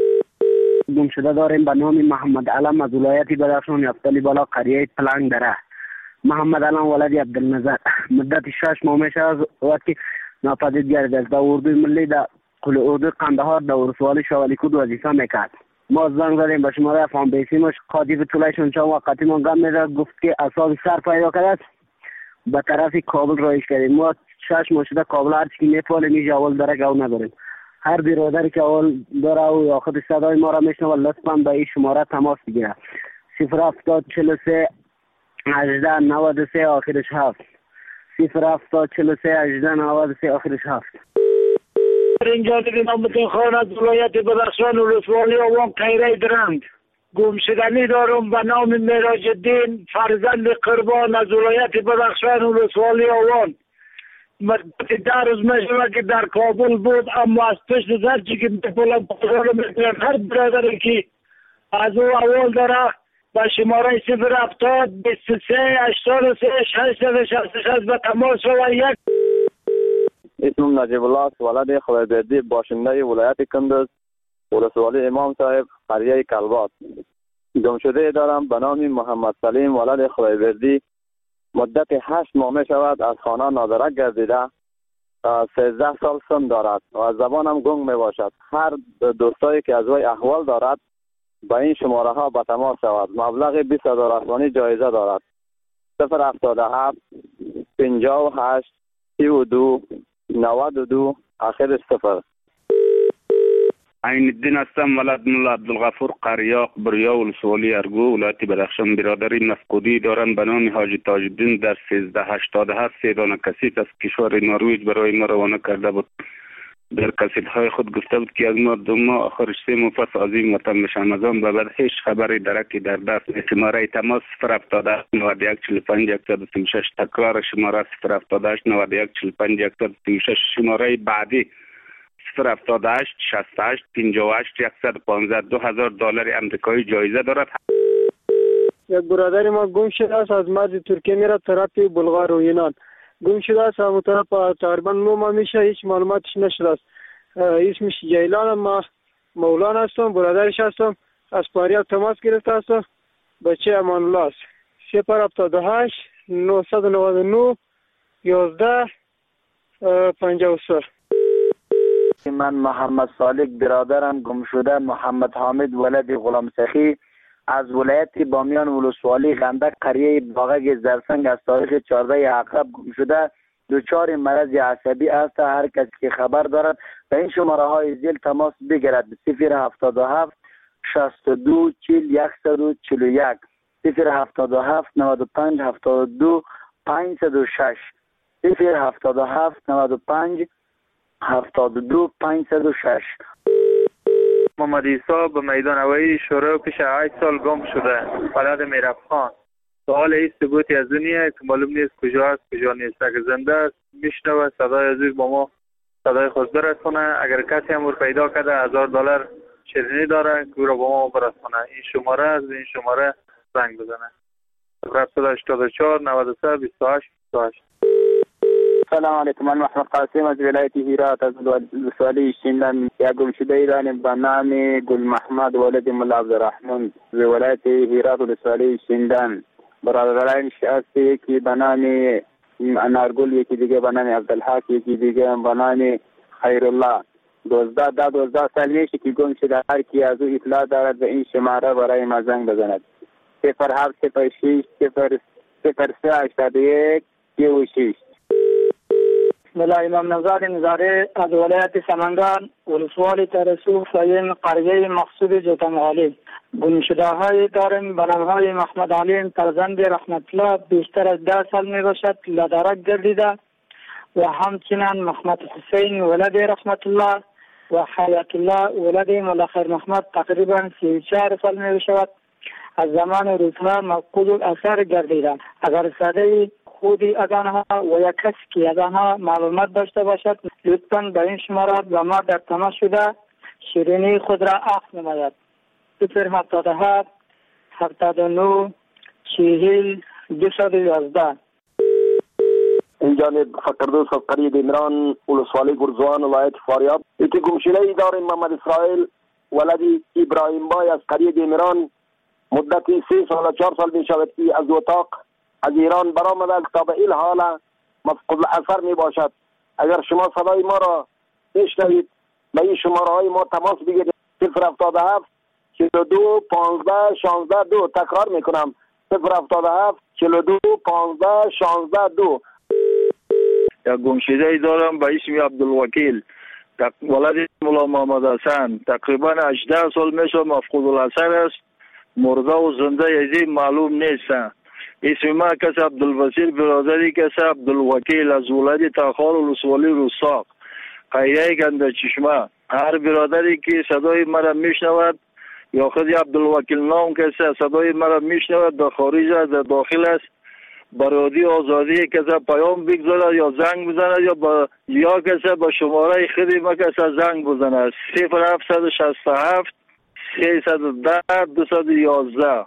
S12: گم شده داریم به نام محمد علم از ولایت بدخشان یفتلی بالا قریه پلنگ دره. محمد علم ولد عبدالنظر. مدت شش ماه میشه از وقتی ناپدید گردیده است. در اردوی ملی در کل اردوی قندهار در ولسوالی شوالیکود وظیفه میکرد. ما زنگ زدیم به شماره افغان بیسیمش قاضی طولایشون چند وقتی ما گم میده گفت که اصاب سر پیدا کرد به طرف کابل رایش کردیم. ما شش ماه شده کابل هر چی میتوانیم میشه اول درک او نداریم. هر برادری که اول داره او یا خود صدای ما را میشنه و لطفا به این شماره تماس بگیره. صفر هفتاد چهل و سه هجده نود و سه آخرش هفت صفر هفتاد چهل و سه هجده نود و سه آخرش هفت.
S15: اینجا دیدیم امتون خان از ولایت بدخشان ولسوالی آوان قیره درند. گم شدنی دارم به نام معراج الدین فرزند قربان از ولایت بدخشان ولسوالی آوان. مدت ده روز میشود که در کابل بود اما از پشت زرچی که بپولم پاسار میکنم هر برادری که از او اول داره به شماره صفر هفتاد بیست و سه هشتاد و سه ششصد و شصت و شش به تماس و یک.
S24: اسمم نجیب الله است، ولد خدایبردی باشنده ولایت کندز ولسوالی امام صاحب قریه کلبات. گم شده دارم به نام محمد سلیم ولد خدایبردی. مدت هشت ماه می شود از خانه نادرک گردیده. سیزده سال سن دارد و از زبانم گنگ می باشد. هر دوستایی که از وی احوال دارد به این شماره ها به تماس شود. مبلغ بیست هزار افغانی جایزه دارد. صفر هفتاد و هفت پنجاه و هشت سی و دو نود و دو آخر صفر.
S25: عین الدین هستم ولد ملا عبدالغفور قریاق بریا ولسوالی ارگو ولایت بدخشان. برادری مفقودی دارند به نام حاجی تاج الدین در سیزده هشتاد و هفت سه دانه کسیف از کشور نروژ برای ما روانه کرده بود. در کسیف‌های خود گفته بود که از ما دو ماه آخرش سه ماه پس از این وطن بشم. از آن به بعد هیچ خبری درکی در دست نیست. شماره تماس صفر هفتاد و هشت نود و یک چهل و پنج صد و سی و شش. تکرار شماره صفر هفتاد و هشت نود و یک چهل و پنج صد و سی و شش. شماره بعدی صفر هفتاد و هشت شصت و هشت پنجاه و هشت صد و پانزده. دو هزار دلار آمریکایی جایزه دارد.
S26: یک برادر ما گم شده است از مرز ترکیه میره طرف بلغار و یونان. گم شده است همون طرف تقریبا نو ماه میشه هیچ معلوماتش نشده است. اسمش جیلان، ما مولان هستم، برادرش هستم. از پاریاب تماس گرفته هستم. بچه امان الله است. صفر هفتاد و هشت نهصد و نود و نه یازده پنجاه و سه.
S12: من محمد صالح برادرم گم شده محمد حامد ولد غلام سخی از ولایت بامیان ولسوالی غندک قریه باغک زرسنگ از تاریخ چهارده عقرب گم شده. دچار مرض عصبی است. هر کسی که خبر دارد به این شماره های زیل تماس بگیرد. صفر هفتاد و هفت شصت و دو چهل صد و چهل و یک صفر هفتاد و هفت نود و پنج هفتاد و دو پانصد و شش صفر هفتاد و هفت نود و پنج هفتاد و دو پانصد و شش.
S27: محمد عیسی به میدان هوایی شروع پیش هشت سال گم شده. ولد میرفخان. سوال این ثبوتی از دنیا که معلوم نیست کجا است کجا نیست. اگر زنده است میشنوه صدای از با ما صدای خود برسونه. اگر کسی هم پیدا کرده هزار دلار شیرینی داره که او را با ما برسونه. این شماره از این شماره زنگ بزنه. صفر هشتاد و چهار نود و سه بیست و هشت بیست و هشت.
S24: سلام علیکم. من محمد قاسم از ولایت هرات از ولسوالی شینلند. یک گمشده داریم به نام گل محمد ولد ملا عبدالرحمن از ولایت هرات ولسوالی شینلند. برادرانش هستی که به نام انارگل، یکی دیگه به نام عبدالحق، یکی دیگه به نام خیرالله. دوزده ده دوزده سال میشه که گم شده. هر کی از او اطلاع دارد به این شماره برای ما زنگ بزند. صفر هفت صفر شش صفر صفر سه هشتاد و یک سی و شش.
S26: بسم الله. امام نوزاد نظاره از ولایت سمنگان ولسوالی ترسو سایم قریه مقصود جوتمغالی. گمشده های داریم به نام های محمد علیم فرزند رحمت الله، بیشتر از ده سال می باشد لدرک گردیده، و همچنین محمد حسین ولد رحمت الله و حیات الله ولد مولا خیر محمد تقریبا سی و چهار سال می باشد. از زمان روزها مفقود الاثر گردیده. اگر صدای خودی از آنها و یک کسی که از آنها معلومات داشته باشد لطفاً به این شماره به ما در تماس شده شیرینی خود را اخذ نماید. صفر هفتاد و هفت هفتاد و نه چهل دویست و یازده.
S13: این جانب فقردوس از قریه عمران ولسوالی گرزوان ولایت فاریاب. یکی گمشده ای داریم محمد اسرائیل ولد ابراهیم بای از قریه عمران. مدتی سه سال و چهار سال می شود که از اتاق از ایران برآمده تا به این حال مفقود الاثر می باشد. اگر شما صدای ما را بشنوید به این شماره های ما تماس بگیرید. صفر هفتاد و هفت چهل و دو پانزده شانزده دو. تکرار می کنم صفر هفتاد و هفت چهل و دو پانزده شانزده دو.
S27: یک گمشده ای دارم به اسم عبدالوکیل ولد مولا محمد حسن. تقریبا هجده سال میشه مفقود الاثر است. مرده و زنده یزی معلوم نیست. اسم ما کس عبدالبصیر برادری کس عبدالوکیل از ولد تاخار ولسوالی رستاق قریه گنده چشمه. هر برادری که صدای مرا میشنود یا خود عبدالوکیل نام کسی صدای مرا میشنود در خارج است در داخل است برادی آزادی کسی پیام بگذارد یا زنگ بزند یا با یا کسی با شماره خودی ما کسی زنگ بزند. صفر هفت شصت و هفت سیصد و ده دویست و یازده.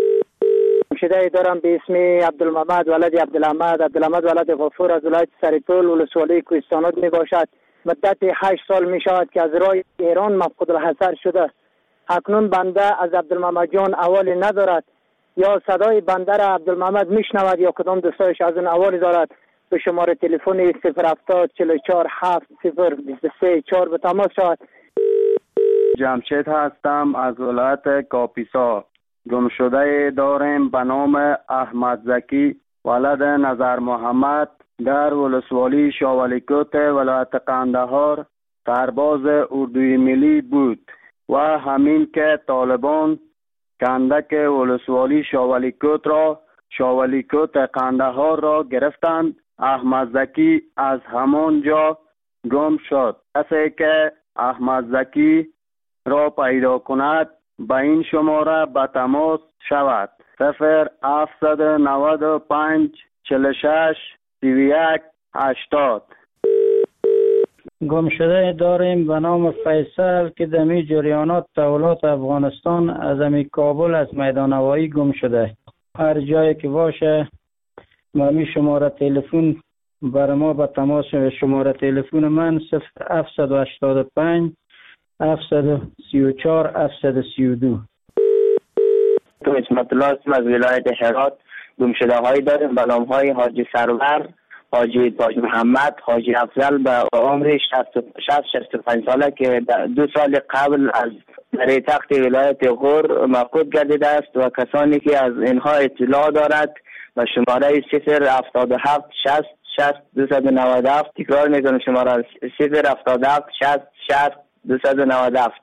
S26: گمشده دارم به اسم عبدالمحمد ولد عبدالحمد. عبدالحمد ولد غفور از ولایت سریطول ولسوالی کوهستانات می باشد. مدت هشت سال می شود که از راه ایران مفقود الحصر شده. اکنون بنده از عبدالمحمد جان اوالی ندارد. یا صدای بنده را عبدالمحمد می شنود یا کدام دوستایش از اون اوالی دارد. به شماره تلفن صفر هفتاد چهل و چهار هفت صفر بیست و سه چهار به تماس شود.
S14: جمشید هستم از ولایت کاپیسا. گمشده داریم به نام احمد زکی ولد نظر محمد در ولسوالی شاولیکوت ولایت قندهار سرباز اردوی ملی بود و همین که طالبان کندک ولسوالی شاولیکوت را شاولیکوت قندهار را گرفتند. احمد زکی از همان جا گم شد. کسی که احمد زکی را پیدا کند به این شماره به تماس شود. صفر هفتصد و نود و پنج چهل و شش سی و یک هشتاد.
S16: گمشده داریم به نام فیصل که دمی جریانات تولات افغانستان از امی کابل از میدان هوایی گم شده. هر جایی که باشه مامی شماره تلفن برای ما به تماس. شماره تلفن من صفر هفتصد و هشتاد و پنج هفتصد و سی و چهار هفتصد و سی و دو.
S17: تو اسمت الله از ولایت هرات. گمشده هایی داریم به نام های حاجی سرور، حاجی تاج محمد، حاجی افضل به عمر شصت شصت و پنج ساله که دو سال قبل از در تخت ولایت غور مفقود گردیده است و کسانی که از اینها اطلاع دارد به شماره صفر هفتاد و هفت شصت شصت دویست و نود و هفت. تکرار میکنم شماره صفر هفتاد و هفت شصت شصت دویست و نود و هفت.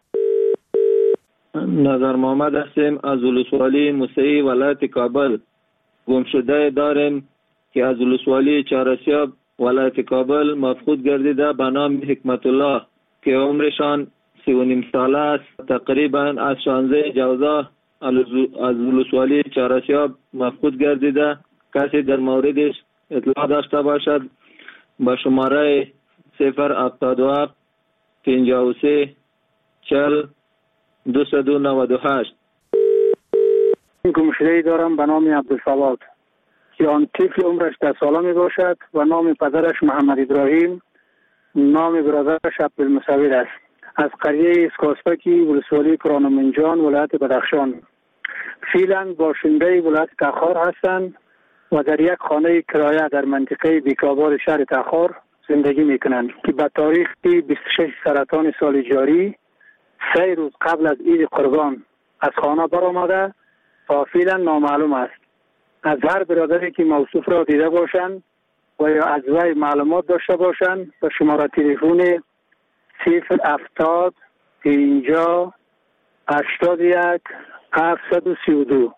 S18: نظر محمد هستیم از ولسوالی موسعی ولایت کابل. گمشده داریم که از ولسوالی چهارسیاب ولایت کابل مفقود گردیده به نام حکمت الله که عمرشان سی و نیم ساله است. تقریبا از شانزده جوزا از ولسوالی چهارسیاب مفقود گردیده. کسی در موردش اطلاع داشته باشد با شماره صفر هفتاد و هفت پنجاه و سه چهل دویست و نود و هشت.
S26: گمشده دارم به نام عبدالصواد.
S11: که آن طفل عمرش ده ساله می باشد و نام پدرش محمد ابراهیم، نام برادرش عبدالمصور است. از قریه اسکاسپکی ولسوالی کرانمنجان ولایت بدخشان. فعلا باشنده ولایت تخار هستند و در یک خانه کرایه در منطقه بیکابار شهر تخار زندگی می کنند که به تاریخ بیست و شش سرطان سال جاری سه روز قبل از عید قربان از خانه برآمده تا فعلا نامعلوم است. از هر برادری که موصوف را دیده باشند و یا از وی معلومات داشته باشند به شماره تلفن صفر هفتاد پنجاه هشتاد و یک هفتصد و سی و دو.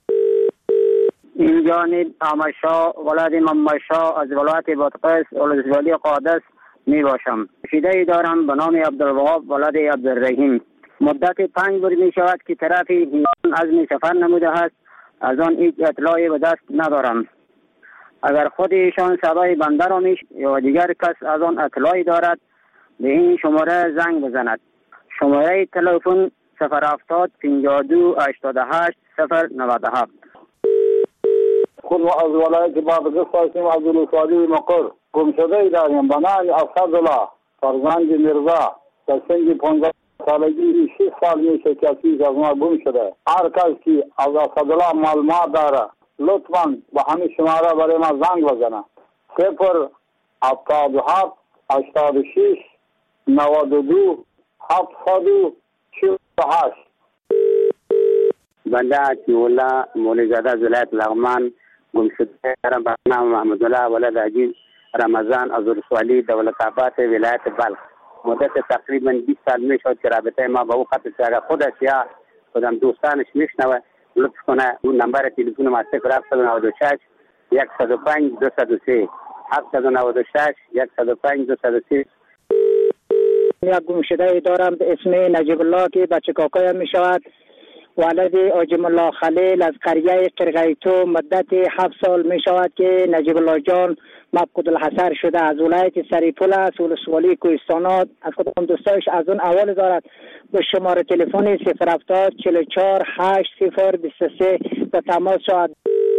S1: این جانب آمشا ولاد ممشا از ولایت بادغیس ولسوالی قادس می باشم. شیده دارم به نام عبدالوهاب ولاد عبدالرحیم. مدت پنج روز می شود که طرف ایران عزم سفر نموده است. از آن هیچ اطلاعی به دست ندارم. اگر خود ایشان صدای بنده را میش یا دیگر کس از آن اطلاعی دارد به این شماره زنگ بزند. شماره تلفن صفر هفتاد پنجاه و دو هشتاد و هشت صفر نود و هفت.
S8: خود ما از ولایت بادغیس هستیم. عبدالوصالی مقر گم شده داریم به نام اسدالله فرزند میرزا در سن پانزده سالگی شش سال میشه که از ما گم شده. هر کس که از اسدالله معلومات داره لطفاً به همین شماره برای ما زنگ بزنه. صفر هفتاد و هفت هشتاد و شش نود و دو هفتصد و چهل و هشت.
S1: بنده عطی‌الله مولوی‌زاده از ولایت لغمان گم شده دارم به نام محمدالله ولد عزیز رمضان از ولسوالی دولت‌آباد ولایت بلخ. مدت تقریبا بیست سال میشد که رابطه ما با او قطع شد. اگر خودش یا خودم دوستانش میشنوه لطف کنه اون نمبر تلفن ما صفر هفتصد و نود و شش صد و پنج دویست و سه هفتصد و نود و شش صد و پنج دویست و سه.
S16: یک گم شده دارم به اسم نجیب الله که بچه کاکایم می شود. ولد آجم الله خلیل از قریه قرقیتو. مدت هفت سال می شود که نجیب الله جان مفقود الحصر شده. از ولایت سریپول است ولسوالی کوهستانات. از خودم دوستایش از اون اول دارد به شماره تلفن صفر هفتاد چهل و چهار هشت صفر بیست و سه به تماس شد.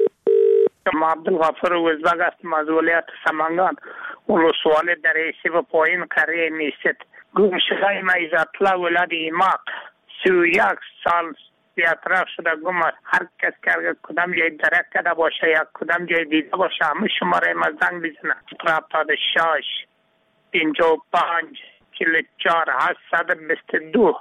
S6: ما عبدالغفور وزبگ هستم از ولایت سمنگان ولسوالی در ایسی و پایین قریه میست. گم شده ما عزت‌الله ولد ایماق سی و یک سال بیاطراف شده گم است. هر کس که اگر کدام جای درک کرده باشه یا کدام جای دیده باشه همه شماره ما زنگ بزنه. هفتاد و شش پنجاه و پنج چهل و چهار هشتصد و بیست و دو.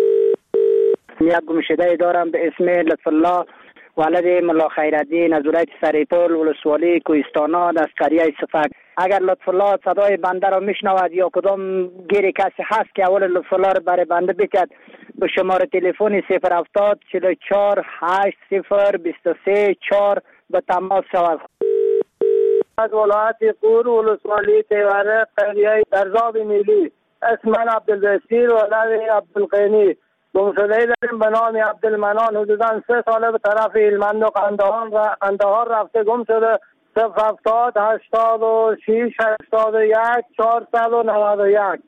S16: یک گم شده دارم به اسم لطف الله ولد ملا خیرالدین از ولایت سریپول ولسوالی کوهستانات از قریه صفک. اگر لطف الله صدای بنده را میشنود یا کدام گیر کسی هست که اول لطف الله را برای بنده بکرد به شماره تلفن صفر هفتاد چهل و چهار هشت صفر بیست و سه چهار به تماس شود.
S26: از ولایت قور ولسوالی تیوره قریه درزاب ملی اسم من عبدالبصیر ولد عبدالقینی. گم شده داریم به نام عبدالمنان حدودا سه ساله به طرف هلمند و قندهار و قندهار رفته گم شده. صفر هفتاد هشتاد و شش هشتاد و یک چهارصد و نود و یک.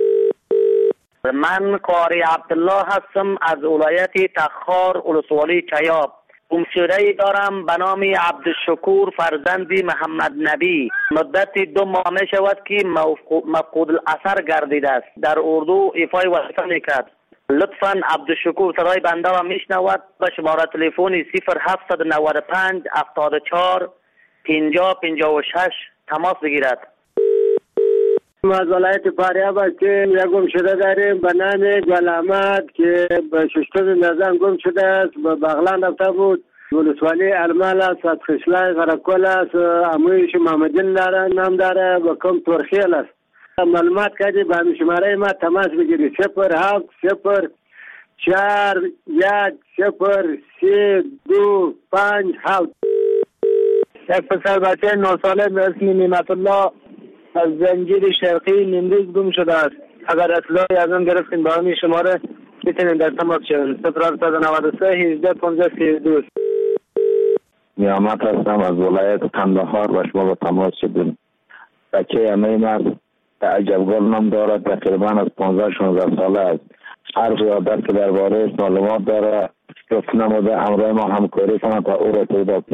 S1: من قاری عبدالله هستم از ولایت تخار ولسوالی چیاب. گم شده دارم به نام عبدالشکور فرزند محمد نبی. مدت دو ماه می شود که مفقود الاثر گردیده است. در اردو ایفای وظیفه میکرد. لطفاً عبدالشکور صدای بنده را میشنود به شماره تلفن صفر هفتصد و نود و پنج هفتاد و چهار پنجاه پنجاه و شش تماس بگیرد.
S26: ما از ولایت فاریاب هستیم. یک گم شده داریم به نام گل احمد که به ششتم نظام گم شده است. به بغلان رفته بود. ولسوالی ارمال است. از خشلای غرقل است. امویش محمدین داره نام داره و کم ترخیل است. معلومات کردی به همین شماره ما تماس بگیری صفر هفت صفر چهار یک صفر سه دو پنج هفت. یک پسر بچه نه ساله به اسم نعمت الله از زنجیر شرقی نیمروز گم شده است. اگر اطلاعی از آن گرفتین به همین شماره میتونین در تماس شوید. صفر هفتصد و نود و سه هجده پانزده سی و دو.
S19: نیامت هستم از ولایت قندهار و شما به تماس شدیم. بچه همه من عجبگل نام دارد. تقریبا از پانزده شانزده ساله است. حرف یادت که درباره معلومات داره گفت نموده همراه ما همکاری کنند تا او را پیدا کنیم.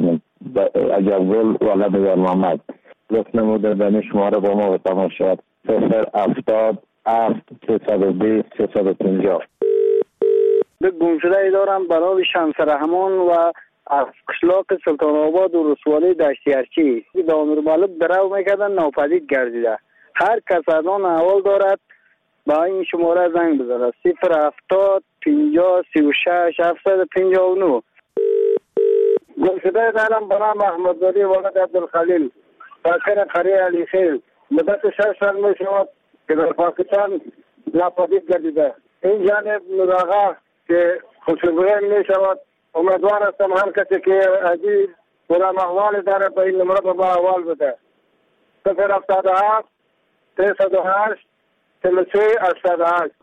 S19: عجبگل ولد نزار محمد لطف نموده به شماره با ما به تماشا صفر هفتاد هفت سیصد و بیست سیصد و پنجاه.
S8: به گمشده ای دارم برای شمس رحمان و از قشلاق سلطان آباد و رسوالی دشتی ارچی دامیر مالک درو میکردن ناپدید گردیده. هر کس از آن احوال دارد با این شماره زنگ بزنه صفر هفتاد پنجاه سی و شش هفتصد پنجاه و نه. گمشده دارم برای محمد زادی ولد عبدالخلیل ساکن قریه علی خیل مدت شش سال می شود که در پاکستان ناپدید گردیده. این جانب مراغه که خوشبویه می شود. امیدوار هستم هر کسی که عجیب کدام احوال داره به این نمره با احوال بده. صفر هفتاد و هفت سیصد و هشت چهل و سه هشتاد و هشت.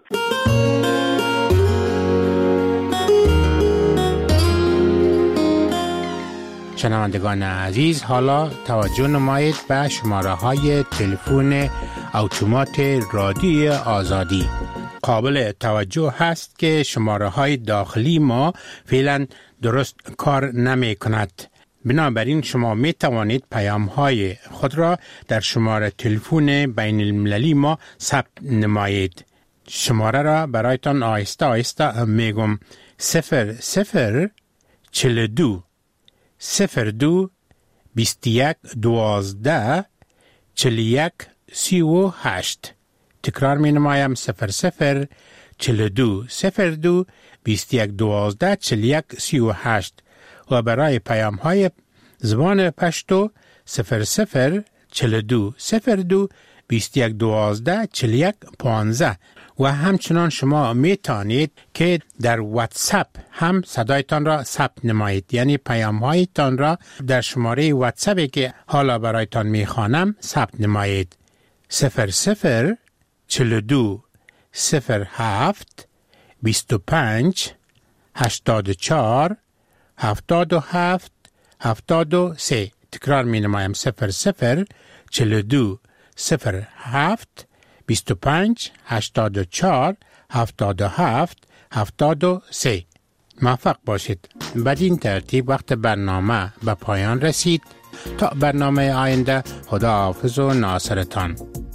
S2: شنوندگان عزیز، حالا توجه نمایید به شماره های تلفن اتومات رادیو آزادی. قابل توجه هست که شماره های داخلی ما فعلا درست کار نمی کند. بنابراین شما می توانید پیام های خود را در شماره تلفن بین المللی ما ثبت نمایید. شماره را برایتان آهسته آهسته می گم. صفر صفر چل دو صفر دو بیست یک دوازده چل یک سی و هشت. تکرار می نمایم صفر صفر چل دو صفر دو بیست یک دوازده چل یک سی و هشت و برای پیام های زبان پشتو صفر صفر چل دو صفر دو بیست یک دوازده چل یک پانزده. و همچنان شما می توانید که در واتساپ هم صدایتان را ثبت نمایید، یعنی پیام هایتان را در شماره واتساپی که حالا برایتان می خوانم ثبت نمایید. صفر صفر چل دو صفر هفت بیست و پنج هشتاد و چهار هفتاد و هفت هفتاد و سه. تکرار می نمایم صفر صفر چل دو صفر هفت بیست و پنج هشتاد و چهار هفتاد و هفت هفتاد و سه. موفق باشید. بدین ترتیب وقت برنامه به پایان رسید. تا برنامه آینده، خدا حافظ و ناصرتان.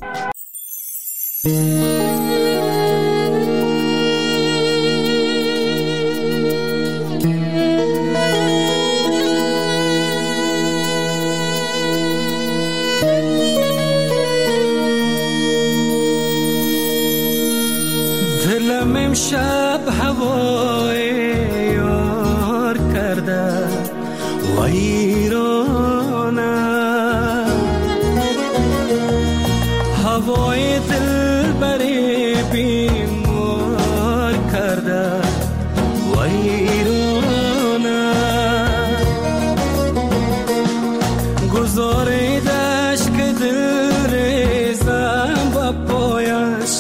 S3: دلم امشب هوای یار کرده ویرانه، هوای دل بری بیمار کرده ویرانه، گذاریدش که دل ریزم با پایش،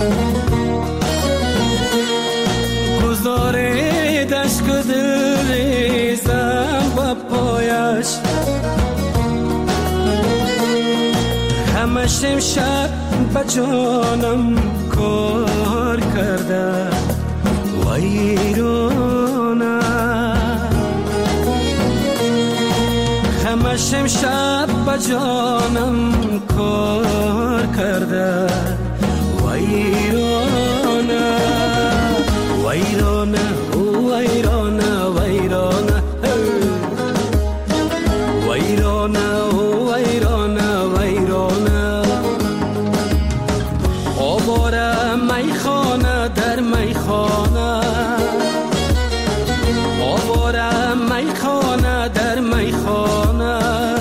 S3: گذاریدش که دل ریزم با پایش، همش امشب با جانم کار کرده ویرانه، همش امشب با جانم کار کرده ویرانه، ویرانه ویرانه ویرانه ویرانه ویرانه ویرانه، آواره میخانه در میخانه، آواره میخانه در میخانه،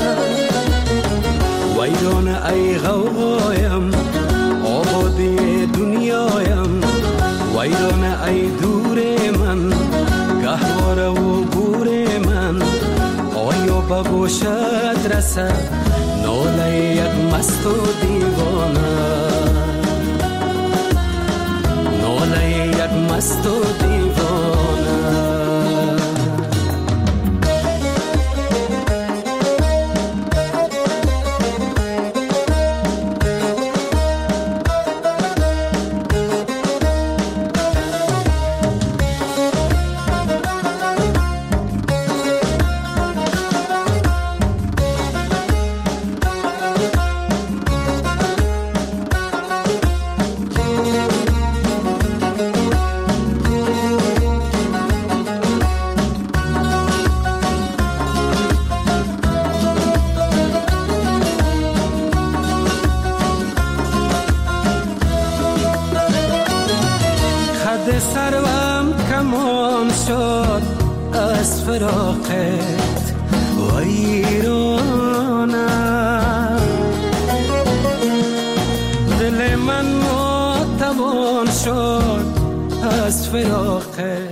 S3: ویرانه ای غوغایم آبادی دنیایم، ویرانه ای دور من گهواره و گور من، آیا به گوشت رسد ناله یک مست و دیوانه، ناله یک مست و دیوانه. از فراقت ویرانم، دل من ناتوان شد از فراقت